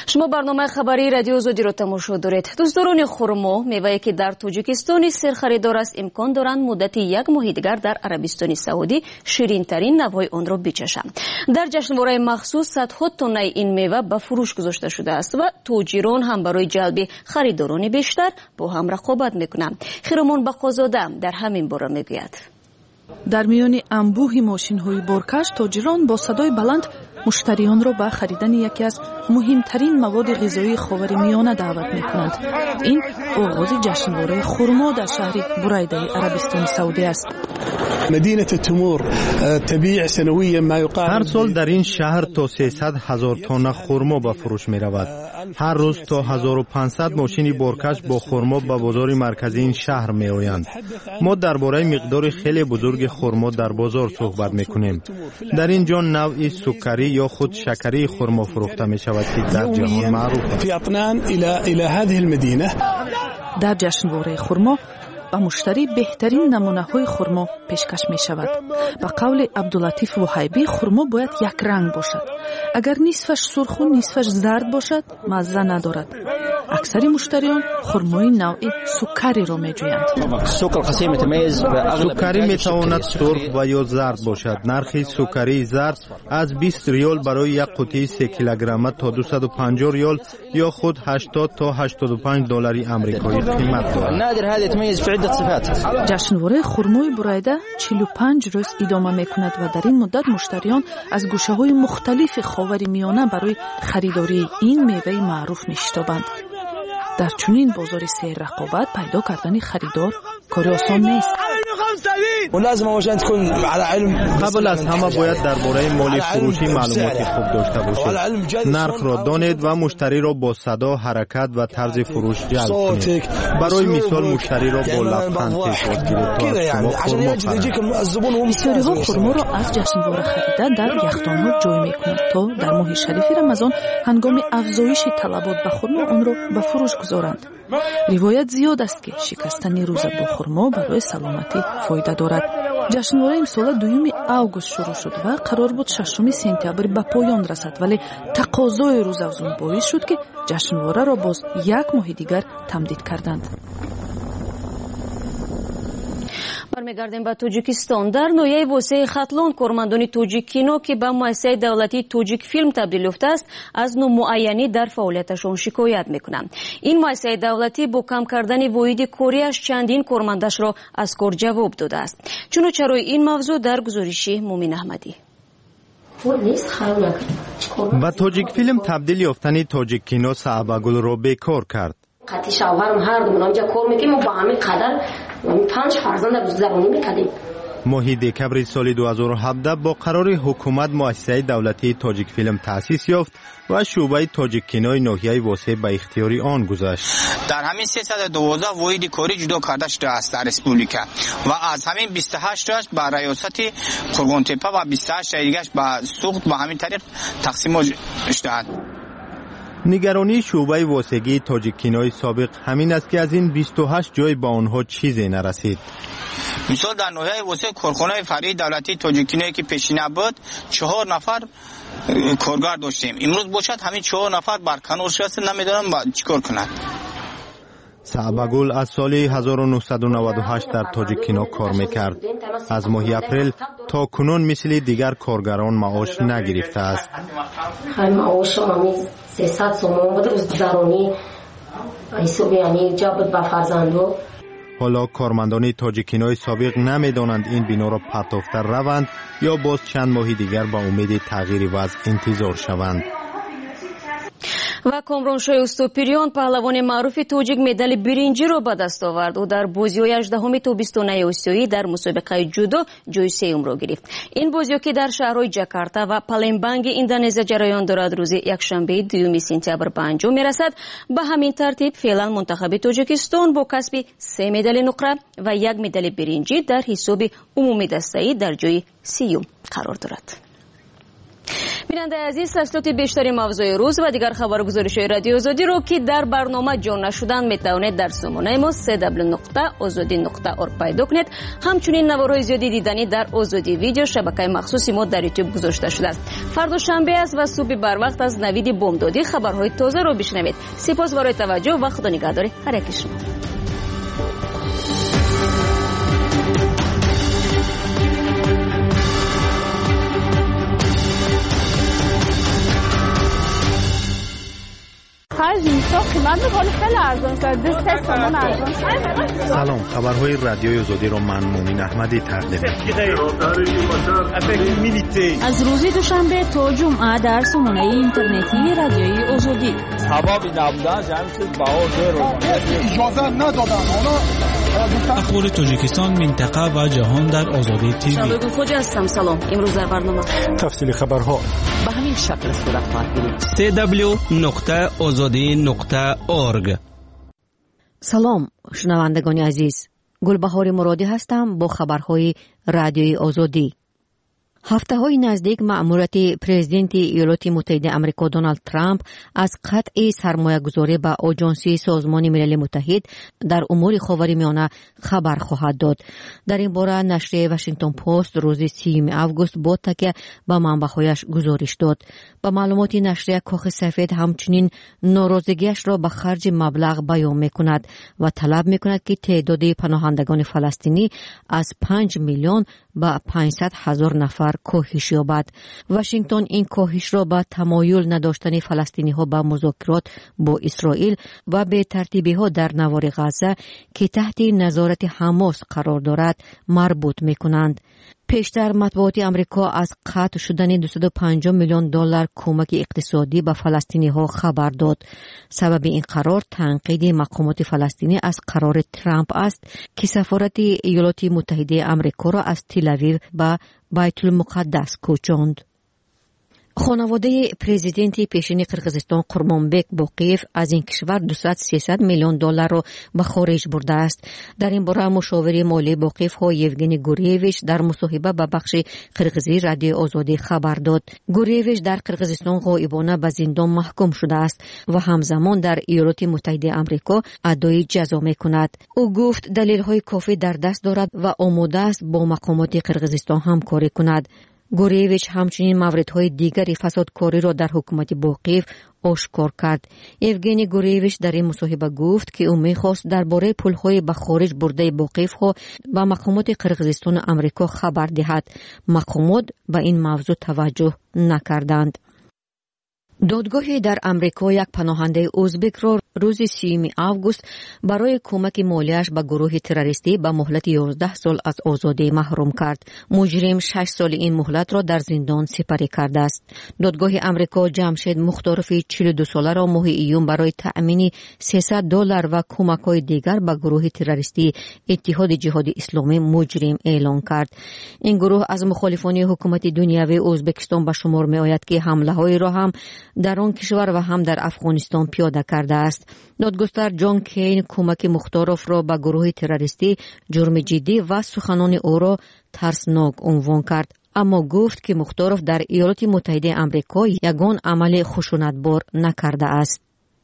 شما برنامه خبری رادیو آزادی را تماشا دارید. دوستداران خرما، میوه‌ای که در تاجیکستان سر خریدار است، امکان دارند مدت یک ماه دیگر در عربستان سعودی شیرین ترین نوای آن را بچشند. در جشنواره مخصوص صدها تن این میوه به فروش گذاشته شده است و تاجران هم برای جلب خریداران بیشتر با هم رقابت میکنند. خیرمان بقازاده در همین باره میگوید. در میان انبوه ماشین‌های بارکش، تاجران با صدای بلند مشتریانро به خریدن یکی از مهمترین مواد غذایی خاورمیانه دعوت می‌کنند. این آغاز جشنواره خرما در شهر برایده عربستان سعودی است. مدینه تمور تبیع سنویا ما یقارب هر سال در این شهر تا 300,000 تن خرما به فروش می‌رود. هر روز تا 1500 ماشین بارکش با خرما به بازار مرکزی این شهر می‌آیند. ما درباره مقدار خیلی بزرگ خرما در بازار صحبت می‌کنیم. در اینجا نوعی سکری یا خود شکری خرما فروخته می‌شود که در جهان معروف است. فی اطنان الى هذه المدینه. در جشنواره خرما با مشتری بهترین نمونه‌های خرما پیشکش می‌شود. به قول عبداللطیف وهیبی، خرما باید یک رنگ باشد. اگر نصفش سرخ و نصفش زرد باشد مزه ندارد. اکثر مشتریان خرمای نوعی سکری را می‌جویند. سکری می‌تواند سرخ و یا زرد باشد. نرخ سکری زرد از 20 ریال برای یک قطعه 3 کیلوگرم تا 250 ریال یا خود 80 تا 85 دلار آمریکایی قیمت دارد. جشنواره خرمای برایده 45 روز ادامه می‌کند و در این مدت مشتریان از گوشه‌های مختلف خاورمیانه برای خریداری این میوه معروف می‌شتابند. در چنین بازار سیر رقابت پیدا کردن خریدار کار آسان نیست. قبل از همه باید درباره مال فروشی معلومات خوب داشته باشید. نرخ را دانید و مشتری را با صدا، حرکت و طرز فروش جلب کنید. برای مثال مشتری را با لبخند پیشواز گیرید تا از شما خرما خرند. بسیاری‌ها خرما را از جشنواره خریده در یخدان‌ها جای می‌کنند تا در ماه شریف رمضان هنگام افزایش طلبات به خرما آن را به فروش گذارند. روایت زیاد است که شکستن روزه با خرما برای سلامتی فایده دارد. جشنواره امسال 2 اوگوست شروع شد و قرار بود 6 سپتامبر به پایان رسد، ولی تقاضای روزافزون باعث شد که جشنواره را باز یک ماه دیگر تمدید کردند. برمیگردیم به تاجیکستان. در ناحیه وسیع خطلان کارمندان تاجیک کینو که به مؤسسه دولتی تاجیک فیلم تبدیل یافته است از نامعینی در فعالیتشان شکایت میکنند. این مؤسسه دولتی با کم کردن واحد کاریش چندین کارمندش را از کار جواب داده است. چرا این موضوع در گزارش مومن احمدی. به تاجیک فیلم تبدیل یافتن تاجیک کینو صعبگل را بیکار کرد. قطعی شوهرم هر دومون آنجا کار میکنیم و با همین قدر 5 فرزند گذرانی میکردیم. ماه دکبر سال 2017 با قرار حکومت مؤسسه دولتی تاجیک فیلم تأسیس یافت و شعبه تاجیک کینوی ناحیه وسیع به اختیار آن گذشت. در همین 312 واحد کاری جدا کرده شده است در اسپولیکا و از همین 28 تاش به ریاست قرغون‌تپه و 28 دیگه‌اش به سوخت به همین طریق تقسیم شده است. نگرانی شعبه واسگی تاجیک کینوی سابق همین است که از این 28 جای با آنها چیزی نرسید. مثال در ناحیه واسه کارخانه فرعی دولتی تاجیک کینوی که پیشینه بود 4 نفر کارگر داشتیم. امروز باشد همین 4 نفر برکنار شده، نمیدونم چیکار کنند. صعبگل از سال 1998 در تاجیک کینو کار میکرد. از ماه اپریل تا کنون مثل دیگر کارگران معاش نگرفته است. معاش ما 300 سوم بود روزگارانی حساب یعنی جا بود با فرزندو. حالا کارمندان تاجیک کینوی سابق نمیدانند این بنا را پرتافته روند یا باز چند ماه دیگر با امید تغییر وضع انتظار شوند. و کامرانشاه استوپیریان پهلوان معروف تاجیک مدال برنجی را به دست آورد. او در بازی 18 تابستانه آسیایی در مسابقه جودو جای سوم را گرفت. این بازی که در شهرهای جاکارتا و پالمبانگ اندونزیا جریان دارد روز یکشنبه 2 سپتامبر به انجام میرسد. به همین ترتیب فعلا منتخب تاجیکستان با کسب 3 مدال نقره و 1 مدال برنجی در حساب عمومی دسته‌ای در جای 30 قرار دارد. بیننده عزیز، تفصیلات بیشتری موضوع روز و دیگر خبرگزاری‌های رادیو آزادی رو که در برنامه جان نشدن میتوانید در سامانه ما www.azadi.org پیدا کنید. همچنین نوارهای زیادی دیدنی در آزادی ویدیو شبکه مخصوصی ما در یوتیوب گذاشته شده است. فردا شنبه است و صبح بر وقت از نوید بامدادی خبرهای تازه رو بشنوید. سپاس برای توجه و خدا نگهدار هر یک شما. سلام، خبرهای رادیوی آزادی رو من مومن احمدی تقدیم می‌کنم. از روز دوشنبه تا جمعه در سامانه اینترنتی رادیوی آزادی. اخبار تاجیکستان، منطقه و جهان در آزادی تیوی. شبکه خوج هستم. سلام. امروز در برنامه تفصیل خبرها به همین شکل صورت خواهد گرفت. www.azadi.org. سلام شنوندگان عزیز، گلبهار مرادی هستم با خبرهای رادیوی آزادی. هفته‌های نزدیک مأموریت پرزیدنت ایالات متحده آمریکا دونالد ترامپ از قطع سرمایه‌گذاری به آژانسی سازمان ملل متحد در امور خاورمیانه خبر خواهد داد. در این باره نشریه واشنگتن پست روز 30 آگوست با تکیه به منبع‌هایش گزارش داد. با معلومات نشریه کاخ سفید همچنین ناراضگیش را به خرج مبلغ بیان می‌کند و طلب می‌کند که تعداد پناهندگان فلسطینی از 5 میلیون به 500,000 نفر کاهش یابد. واشنگتن این کاهش را به تمایل نداشتن فلسطینی‌ها به مذاکرات با اسرائیل و به ترتیبی‌ها در نوار غزه که تحت نظارت حماس قرار دارد مربوط می‌کنند. پیشتر مطبوعات امریکا از قطع شدن 250 میلیون دلار کمک اقتصادی به فلسطینی‌ها خبر داد. سبب این قرار تنقید مقامات فلسطینی از قرار ترامپ است که سفارت ایالات متحده آمریکا را از تل‌آویو به بیت المقدس کوچاند. خانواده پرزیدنت پیشین قرقیزستان قرمانبک باقیف از این کشور 200-300 میلیون دلار را به خارج برده است. در این باره مشاور مالی باقیف ها یوگنی گوریویچ در مصاحبه با بخش قرقیزی رادیو آزادی خبر داد. گوریویچ در قرقیزستان غایبانه به زندان محکوم شده است و همزمان در ایالات متحده آمریکا ادای جزا می‌کند. او گفت دلیل های کافی در دست دارد و آماده است با مقامات قرقیزستان همکاری کند. گوریویچ همچنین موردهای دیگری فسادکاری را در حکومت باقیف آشکار کرد. یوگنی گوریویچ در این مصاحبه گفت که او می‌خواست درباره پول‌های به خارج برده باقیف‌ها به مقامات قرقیزستان آمریکا خبر دهد. مقامات به این موضوع توجه نکردند. دادگاهی در امریکا یک پناهنده ازبک را روز 30 آگوست برای کمک مالیش به گروه تروریستی به مهلت 11 سال از آزادی محروم کرد. مجرم 6 سال این مهلت را در زندان سپری کرده است. دادگاه امریکا جمشید مختارفی 42 ساله را ماه ایون برای تأمین $300 و کمک‌های دیگر به گروه تروریستی اتحاد جهاد اسلامی مجرم اعلان کرد. این گروه از مخالفان حکومت دنیوی ازبکستان به شمار می‌آید که حمله‌های را هم در آن کشور و هم در افغانستان پیاده کرده است. دادگستر جان کین کمک مختارف را به گروه تروریستی جرم جدی و سخنان او را ترسناک عنوان کرد، اما گفت که مختارف در ایالات متحده آمریکا یگان عمل خشونتبار نکرده است.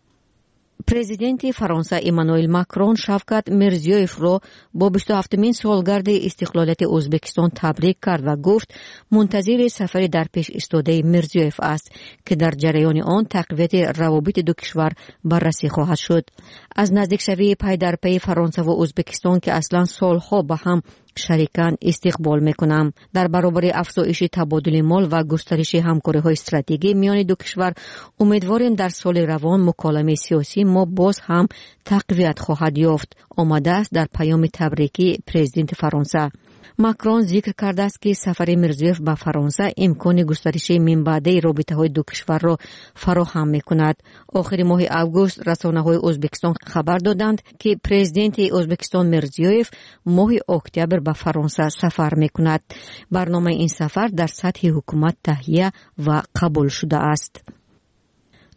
پرزیدنت فرانسه ایمانوئل ماکرون شفقت میرزیویف را با 27مین سالگرد استقلالیت ازبکستان تبریک کرد و گفت منتظر سفر در پیش ایستاده میرزیویف است که در جریان آن تقویت روابط دو کشور بررسی خواهد شد. از نزدیکشوی پی در پی فرانسه و ازبکستان که اصلا سالها با هم شریکان استقبال میکنم. در برابر افزایش تبادل مال و گسترش همکاری‌های استراتژیکی میان دو کشور امیدواریم در سال روان مکالمه سیاسی ما باز هم تقویت خواهد یافت. آمده است در پیام تبریکی پرزیدنت فرانسه. ماکرون ذکر کرده است که سفر میرزیوف به فرانسه امکان گسترش منبعده رابطه‌های دو کشور را فراهم می‌کند. آخر ماه آگوست رسانه‌های ازبکستان خبر دادند که پرزیدنت ازبکستان میرزیوف ماه اکتبر به فرانسه سفر می‌کند. برنامه این سفر در سطح حکومت تهیه و قبول شده است.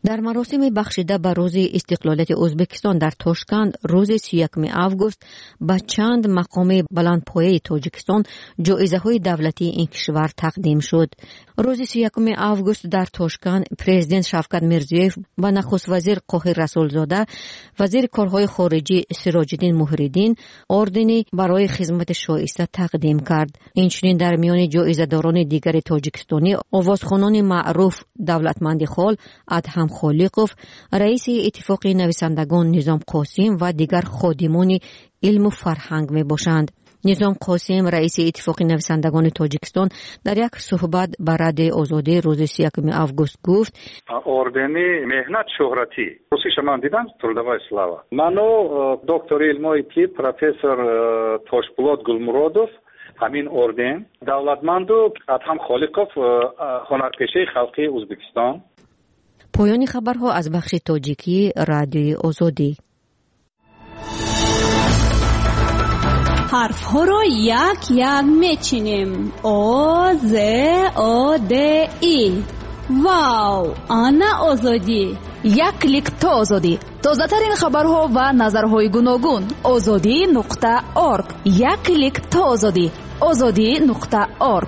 در مراسم بخشیده به روز استقلالیت ازبکستان در تاشکند روز 31 آگوست به چند مقام بلندپایه تاجیکستان جایزه‌های دولتی این کشور تقدیم شد. روز 31 آگوست در تاشکند پرزیدنت شفقت میرزیویف و نخست وزیر قاهر رسولزاده وزیر کارهای خارجی سراج‌الدین مهرالدین اردنی برای خدمت شایسته تقدیم کرد. اینچنین در میان جایزه‌داران دیگر تاجیکستانی آوازخوانان معروف دولتمند خال ادهم خالقوف، رئیس اتفاق نویسندگان نظام قاسم و دیگر خادمان علم و فرهنگ می باشند. نظام قاسم رئیس اتفاق نویسندگان تاجیکستان در یک صحبت با رادیوی آزادی روز 31 آگوست گفت: اردنی مهنت شهرتی روسی شما دیدم تردوا اسلاوا منو دکتر علمای طب پروفسور توشپولات گلمرودوف همین اردن دولتمندو ادهم خالقوف هنرپیشه خلقی ازبکستان. پایان خبرها از بخش تاجیکی رادیوی آزادی. حرف ها رو یک یک میچینیم. آ ز آ د ای. واو، آنا آزادی. یک کلیک تا آزادی. تازه ترین خبرها و نظرهای گوناگون. azadi.org. یک کلیک تا آزادی. azadi.org.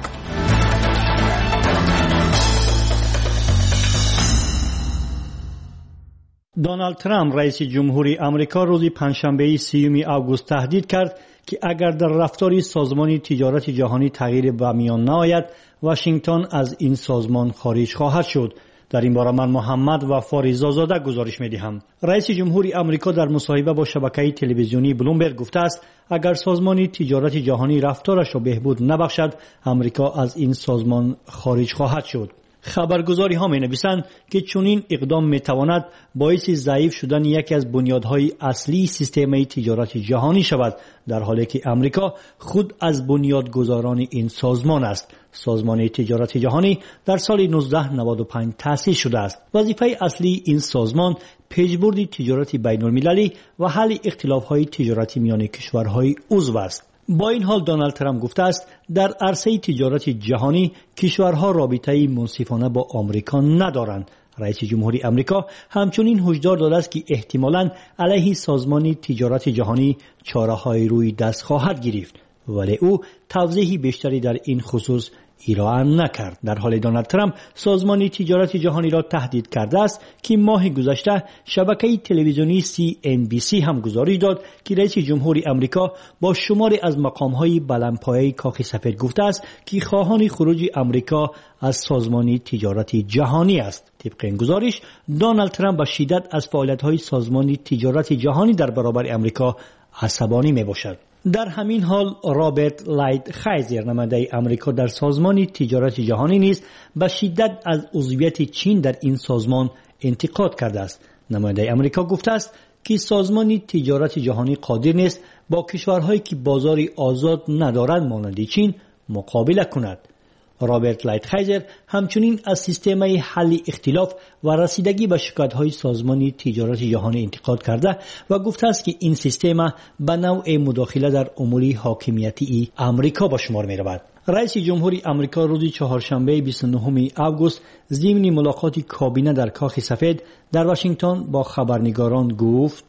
دونالد ترامپ رئیس جمهوری آمریکا روز پنجشنبه 30 آگوست تهدید کرد که اگر در رفتار سازمان تجارت جهانی تغییر به میان نآید واشنگتن از این سازمان خارج خواهد شد. در این باره من محمد و فاریزازاده گزارش می‌دهم. رئیس جمهوری آمریکا در مصاحبه با شبکه تلویزیونی بلومبرگ گفته است اگر سازمان تجارت جهانی رفتارش را بهبود نبخشد امریکا از این سازمان خارج خواهد شد. خبرگزاری ها می نویسند که چنین اقدام می تواند باعث ضعیف شدن یکی از بنیادهای اصلی سیستم تجارت جهانی شود، در حالی که امریکا خود از بنیادگذاران این سازمان است. سازمان تجارت جهانی در سال 1995 تأسیس شده است. وظیفه اصلی این سازمان پیشبرد تجارت بین المللی و حل اختلاف‌های تجارتی میان کشورهای عضو است. با این حال دونالد ترامپ گفته است در عرصه تجارت جهانی کشورها رابطه‌ای منصفانه با آمریکا ندارند. رئیس جمهوری آمریکا همچنین هشدار داده است که احتمالاً علیه سازمان تجارت جهانی چاره‌های روی دست خواهد گرفت، ولی او توضیحی بیشتری در این خصوص ارائه نکرد. در حال دونالد ترامپ سازمان تجارت جهانی را تهدید کرده است که ماه گذشته شبکه تلویزیونی CNBC هم گزارش داد که رئیس جمهوری آمریکا با شماری از مقام‌های بلندپایه کاخ سفید گفته است که خواهان خروج آمریکا از سازمان تجارت جهانی است. طبق این گزارش دونالد ترامپ با شدت از فعالیت‌های سازمان تجارت جهانی در برابر آمریکا عصبانی میباشد. در همین حال رابرت لایتخایزر نماینده آمریکا در سازمان تجارت جهانی نیز به شدت از عضویت چین در این سازمان انتقاد کرده است. نماینده آمریکا گفته است که سازمان تجارت جهانی قادر نیست با کشورهایی که بازاری آزاد ندارند مانند چین مقابله کند. رابرت لایتخایزر همچنین از سیستم حل اختلاف و رسیدگی به شکایت‌های سازمان تجارت جهانی انتقاد کرده و گفته است که این سیستم به نوع مداخله در امور حاکمیتی آمریکا به شمار می‌رود. رئیس جمهوری آمریکا روز چهارشنبه 29 آگوست ضمن ملاقات کابینه در کاخ سفید در واشنگتن با خبرنگاران گفت: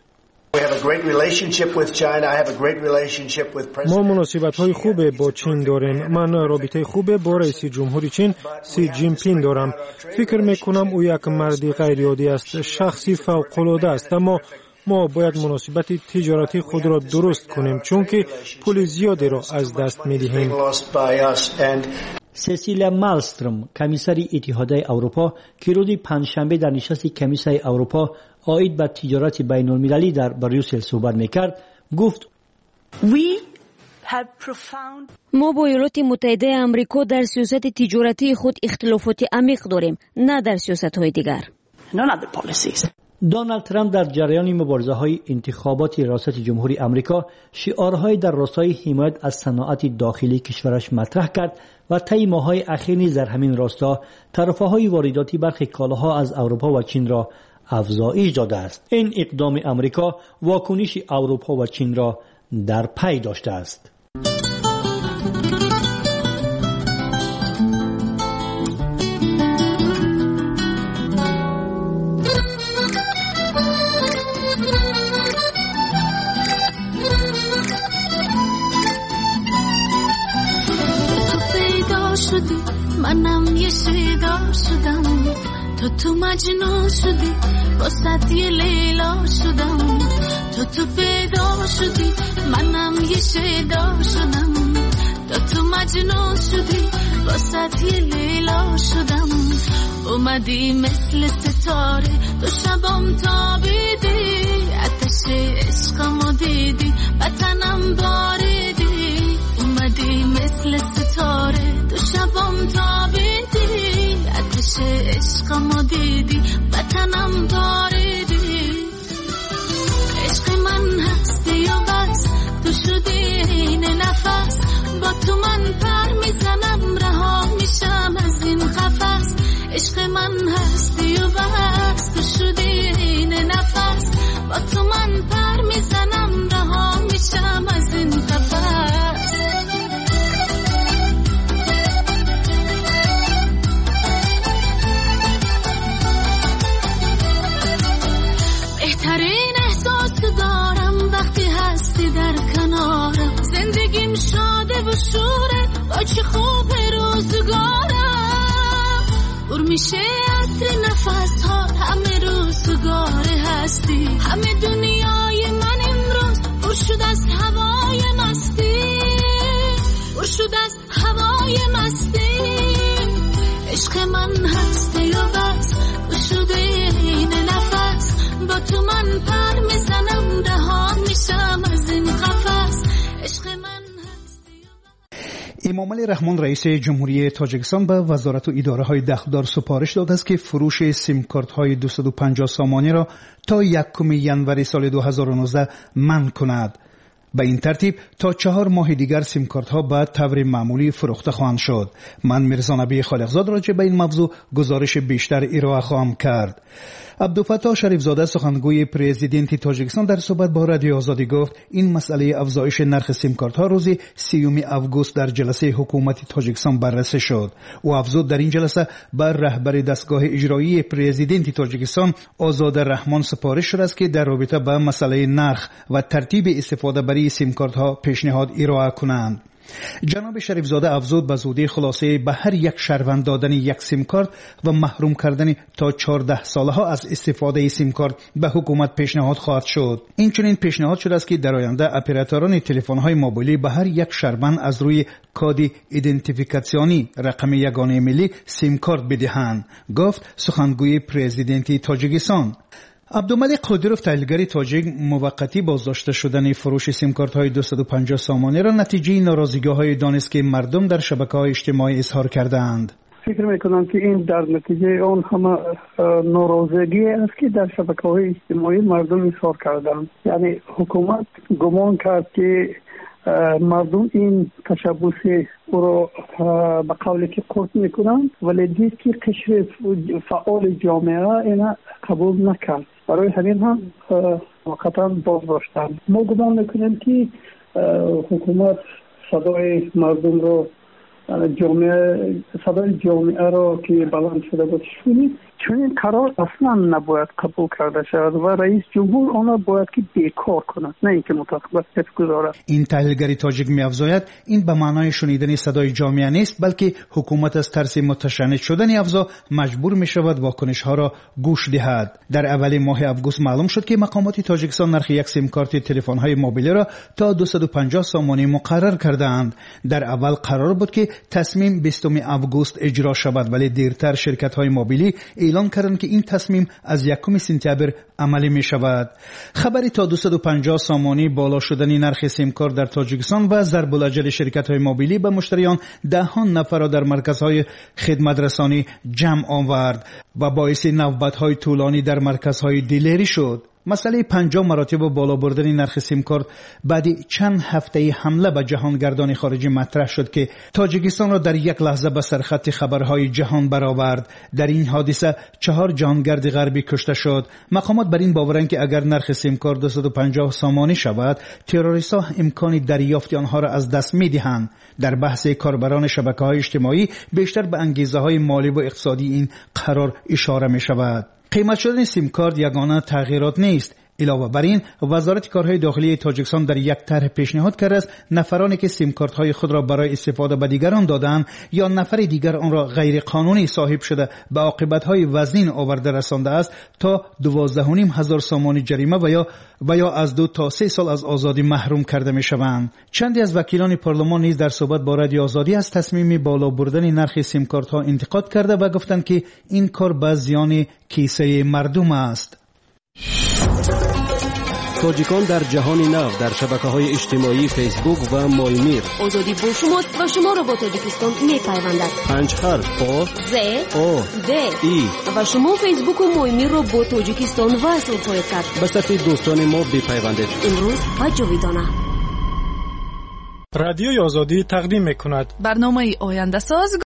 ما مناسبت‌های خوب با چین داریم. من رابطه خوب با رئیس جمهوری چین سی جین پینگ دارم. فکر می‌کنم او یک مرد غیرعادی است، شخصی فوق‌العاده است، اما ما باید مناسبت تجارتی خود را درست کنیم چون که پول زیادی را از دست می‌دهیم. سسیلیا مالستروم کمیسر اتحادیه اروپا که روز پنجشنبه در نشست کمیسر اروپا عاید به تجارت بین المللی در بریوسل صحبت میکرد گفت: ما با ایالات متحده آمریکا در سیاست تجارتی خود اختلافات عمیق داریم، نه در سیاست‌های دیگر. دونالد ترامپ در جریان مبارزه‌های انتخابات ریاست جمهوری آمریکا شعارهای در راستای حمایت از صنعت داخلی کشورش مطرح کرد و طی ماه‌های اخیر نیز در همین راستا طرفه‌های وارداتی برخی کالاها از اروپا و چین را افزایش داده است. این اقدام آمریکا واکنش اروپا و چین را در پی داشته است. منم یه شیدا شدم تو مجنون شدی واسه یه لیلا شدم تو پیدا شدی منم یه شیدا شدم تو مجنون شدی واسه یه لیلا شدم اومدی مثل ستاره تو شبام تابیدی آتش عشقمو دیدی وطنم باریدی اومدی مثل ستاره تو شبام تابیدی آتش عشقمو دیدی وطنم باریدی عشق من هستی و بس تو شدی این نفس با تو من پر میزنم رها میشم از این قفس عشق من هستی و بس تو شدی این نفس با تو من پر میزنم رها میشم از این قفس بهترین احساس دارم وقتی هستی در کنارم زندگیم شاده و شوره با چه خوب روزگارم پر میشه عطر نفس ها همه روزگاره هستی همه دنیای من امروز پر شد از هوای مستی پر شد از هوای مستی عشق من هستی و بس تو شده این نفس با تو من پر میزنم رها میشم از این قفس عشق من امامعلی رحمان رئیس جمهوری تاجیکستان به وزارت و اداره های دخلدار سپارش داده است که فروش سیم کارت های 250 سامانی را تا 1 ینوری سال 2019 منع کند. به این ترتیب تا 4 ماه دیگر سیم کارت ها به طور معمولی فروخته خواهند شد. من میرزا نبی خالقزاد راجع به این موضوع گزارش بیشتر ارائه خواهم کرد. عبدالفتاح شریف زاده سخنگوی پرزیدنت تاجیکستان در صحبت با رادیو آزادی گفت این مسئله افزایش نرخ سیم کارت ها روز 30 آگوست در جلسه حکومت تاجیکستان بررسی شد. او افزود در این جلسه بر رهبر دستگاه اجرایی پرزیدنت تاجیکستان آزاد رحمان سپارش شده است که در رابطه با مسئله نرخ و ترتیب استفاده برای سیم کارت ها پیشنهاد ارائه کنند. جناب شریف زاده افزود به زودی خلاصه به هر یک شهروند دادن یک سیم کارت و محروم کردن تا 14 ساله ها از استفاده سیم کارت به حکومت پیشنهاد خواهد شد. این چنین پیشنهاد شده است که در آینده اپراتوران تلفن های موبایلی به هر یک شهروند از روی کد ایدنتیفیکاسیونی رقم یگانه ملی سیم کارت بدهند، گفت سخنگوی پرزیدنت تاجیکستان. عبدالملک قادروف تحلیلگر تاجیک موقتی بازداشته شدن فروش سیم کارت های 250 سامانی را نتیجه ناراضی‌های دانست که مردم در شبکه‌های اجتماعی اظهار کردند. فکر میکنم که این در نتیجه آن همه ناراضگی است که در شبکه‌های اجتماعی مردم اظهار کردند. یعنی حکومت گمان کرد که مردم این تشبوس او را به قولی که قرط میکنند ولی دید که قشر فعال جامعه اینا قبول نکرد، برای همین هم واقعا بازداشتن. ما گمان میکنیم که حکومت صدای مردم رو صدای جامعه را که بلند شده بود شنید، چون این قرار اصلا نباید قبول کرده شود و رئیس جمهور آنها باید که بیکار کند، نه اینکه متقبل گذارد. این تحلیلگر تاجیک می‌افزاید این به معنای شنیدن صدای جامعه نیست، بلکه حکومت از ترس متشنج شدن افزا مجبور می‌شود واکنش‌ها را گوش دهد. در اول ماه آگوست معلوم شد که مقامات تاجیکستان نرخ یک سیم کارت تلفن‌های موبایلی را تا 250 سامانی مقرر کردند. در اول قرار بود که تصمیم 20 آگوست اجرا شود، ولی دیرتر شرکت‌های موبایلی اعلان کردند که این تصمیم از 1 سپتامبر عملی می شود. خبری تا 250 سامانی بالا شدن نرخ سیم کارت در تاجیکستان و ضرب الاجل شرکت‌های موبایلی به مشتریان دهان نفر را در مرکزهای خدمت رسانی جمع آورد و باعث نوبت‌های طولانی در مرکزهای دیلری شد. مسئله 50 مراتب بالا بردن نرخ سیم کارت بعد چند هفته حمله به جهانگردان خارجی مطرح شد که تاجیکستان را در یک لحظه به سرخط خبرهای جهان برآورد. در این حادثه 4 جهانگرد غربی کشته شد. مقامات بر این باورند که اگر نرخ سیم کارت 250 سامانی شود، تروریست‌ها امکان دریافت آنها را از دست می‌دهند. در بحث کاربران شبکه‌های اجتماعی بیشتر به انگیزه‌های مالی و اقتصادی این قرار اشاره می‌شود. قیمت شدن سیم کارت یگانه تغییرات نیست. علاوه بر این وزارت کارهای داخلی تاجیکستان در یک طرح پیشنهاد کرده است نفرانی که سیم کارت های خود را برای استفاده به دیگران دادند یا نفر دیگر آن را غیر قانونی صاحب شده به عاقبت های وزین آورده رسانده است تا 12,500 سامانی جریمه و یا از 2 تا 3 سال از آزادی محروم کرده می شوند. چندی از وکیلان پارلمان نیز در صحبت با رادیو آزادی از تصمیم بالا بردن نرخ سیم کارت ها انتقاد کرده و گفتند که این کار به زیان کیسه مردم است. تاجیکان در جهان نو در شبکه‌های اجتماعی فیسبوک و مایمیر. آزادی با شماست و شما را با تاجیکستان می‌پیوندد. 5 حرف آ ز او د ای و شما فیسبوک و مایمیر را با تاجیکستان وصل خواهید کرد. به صفحه دوستان ما بپیوندید. امروز و جاویدانه. رادیوی آزادی تقدیم می‌کند برنامه آینده ساز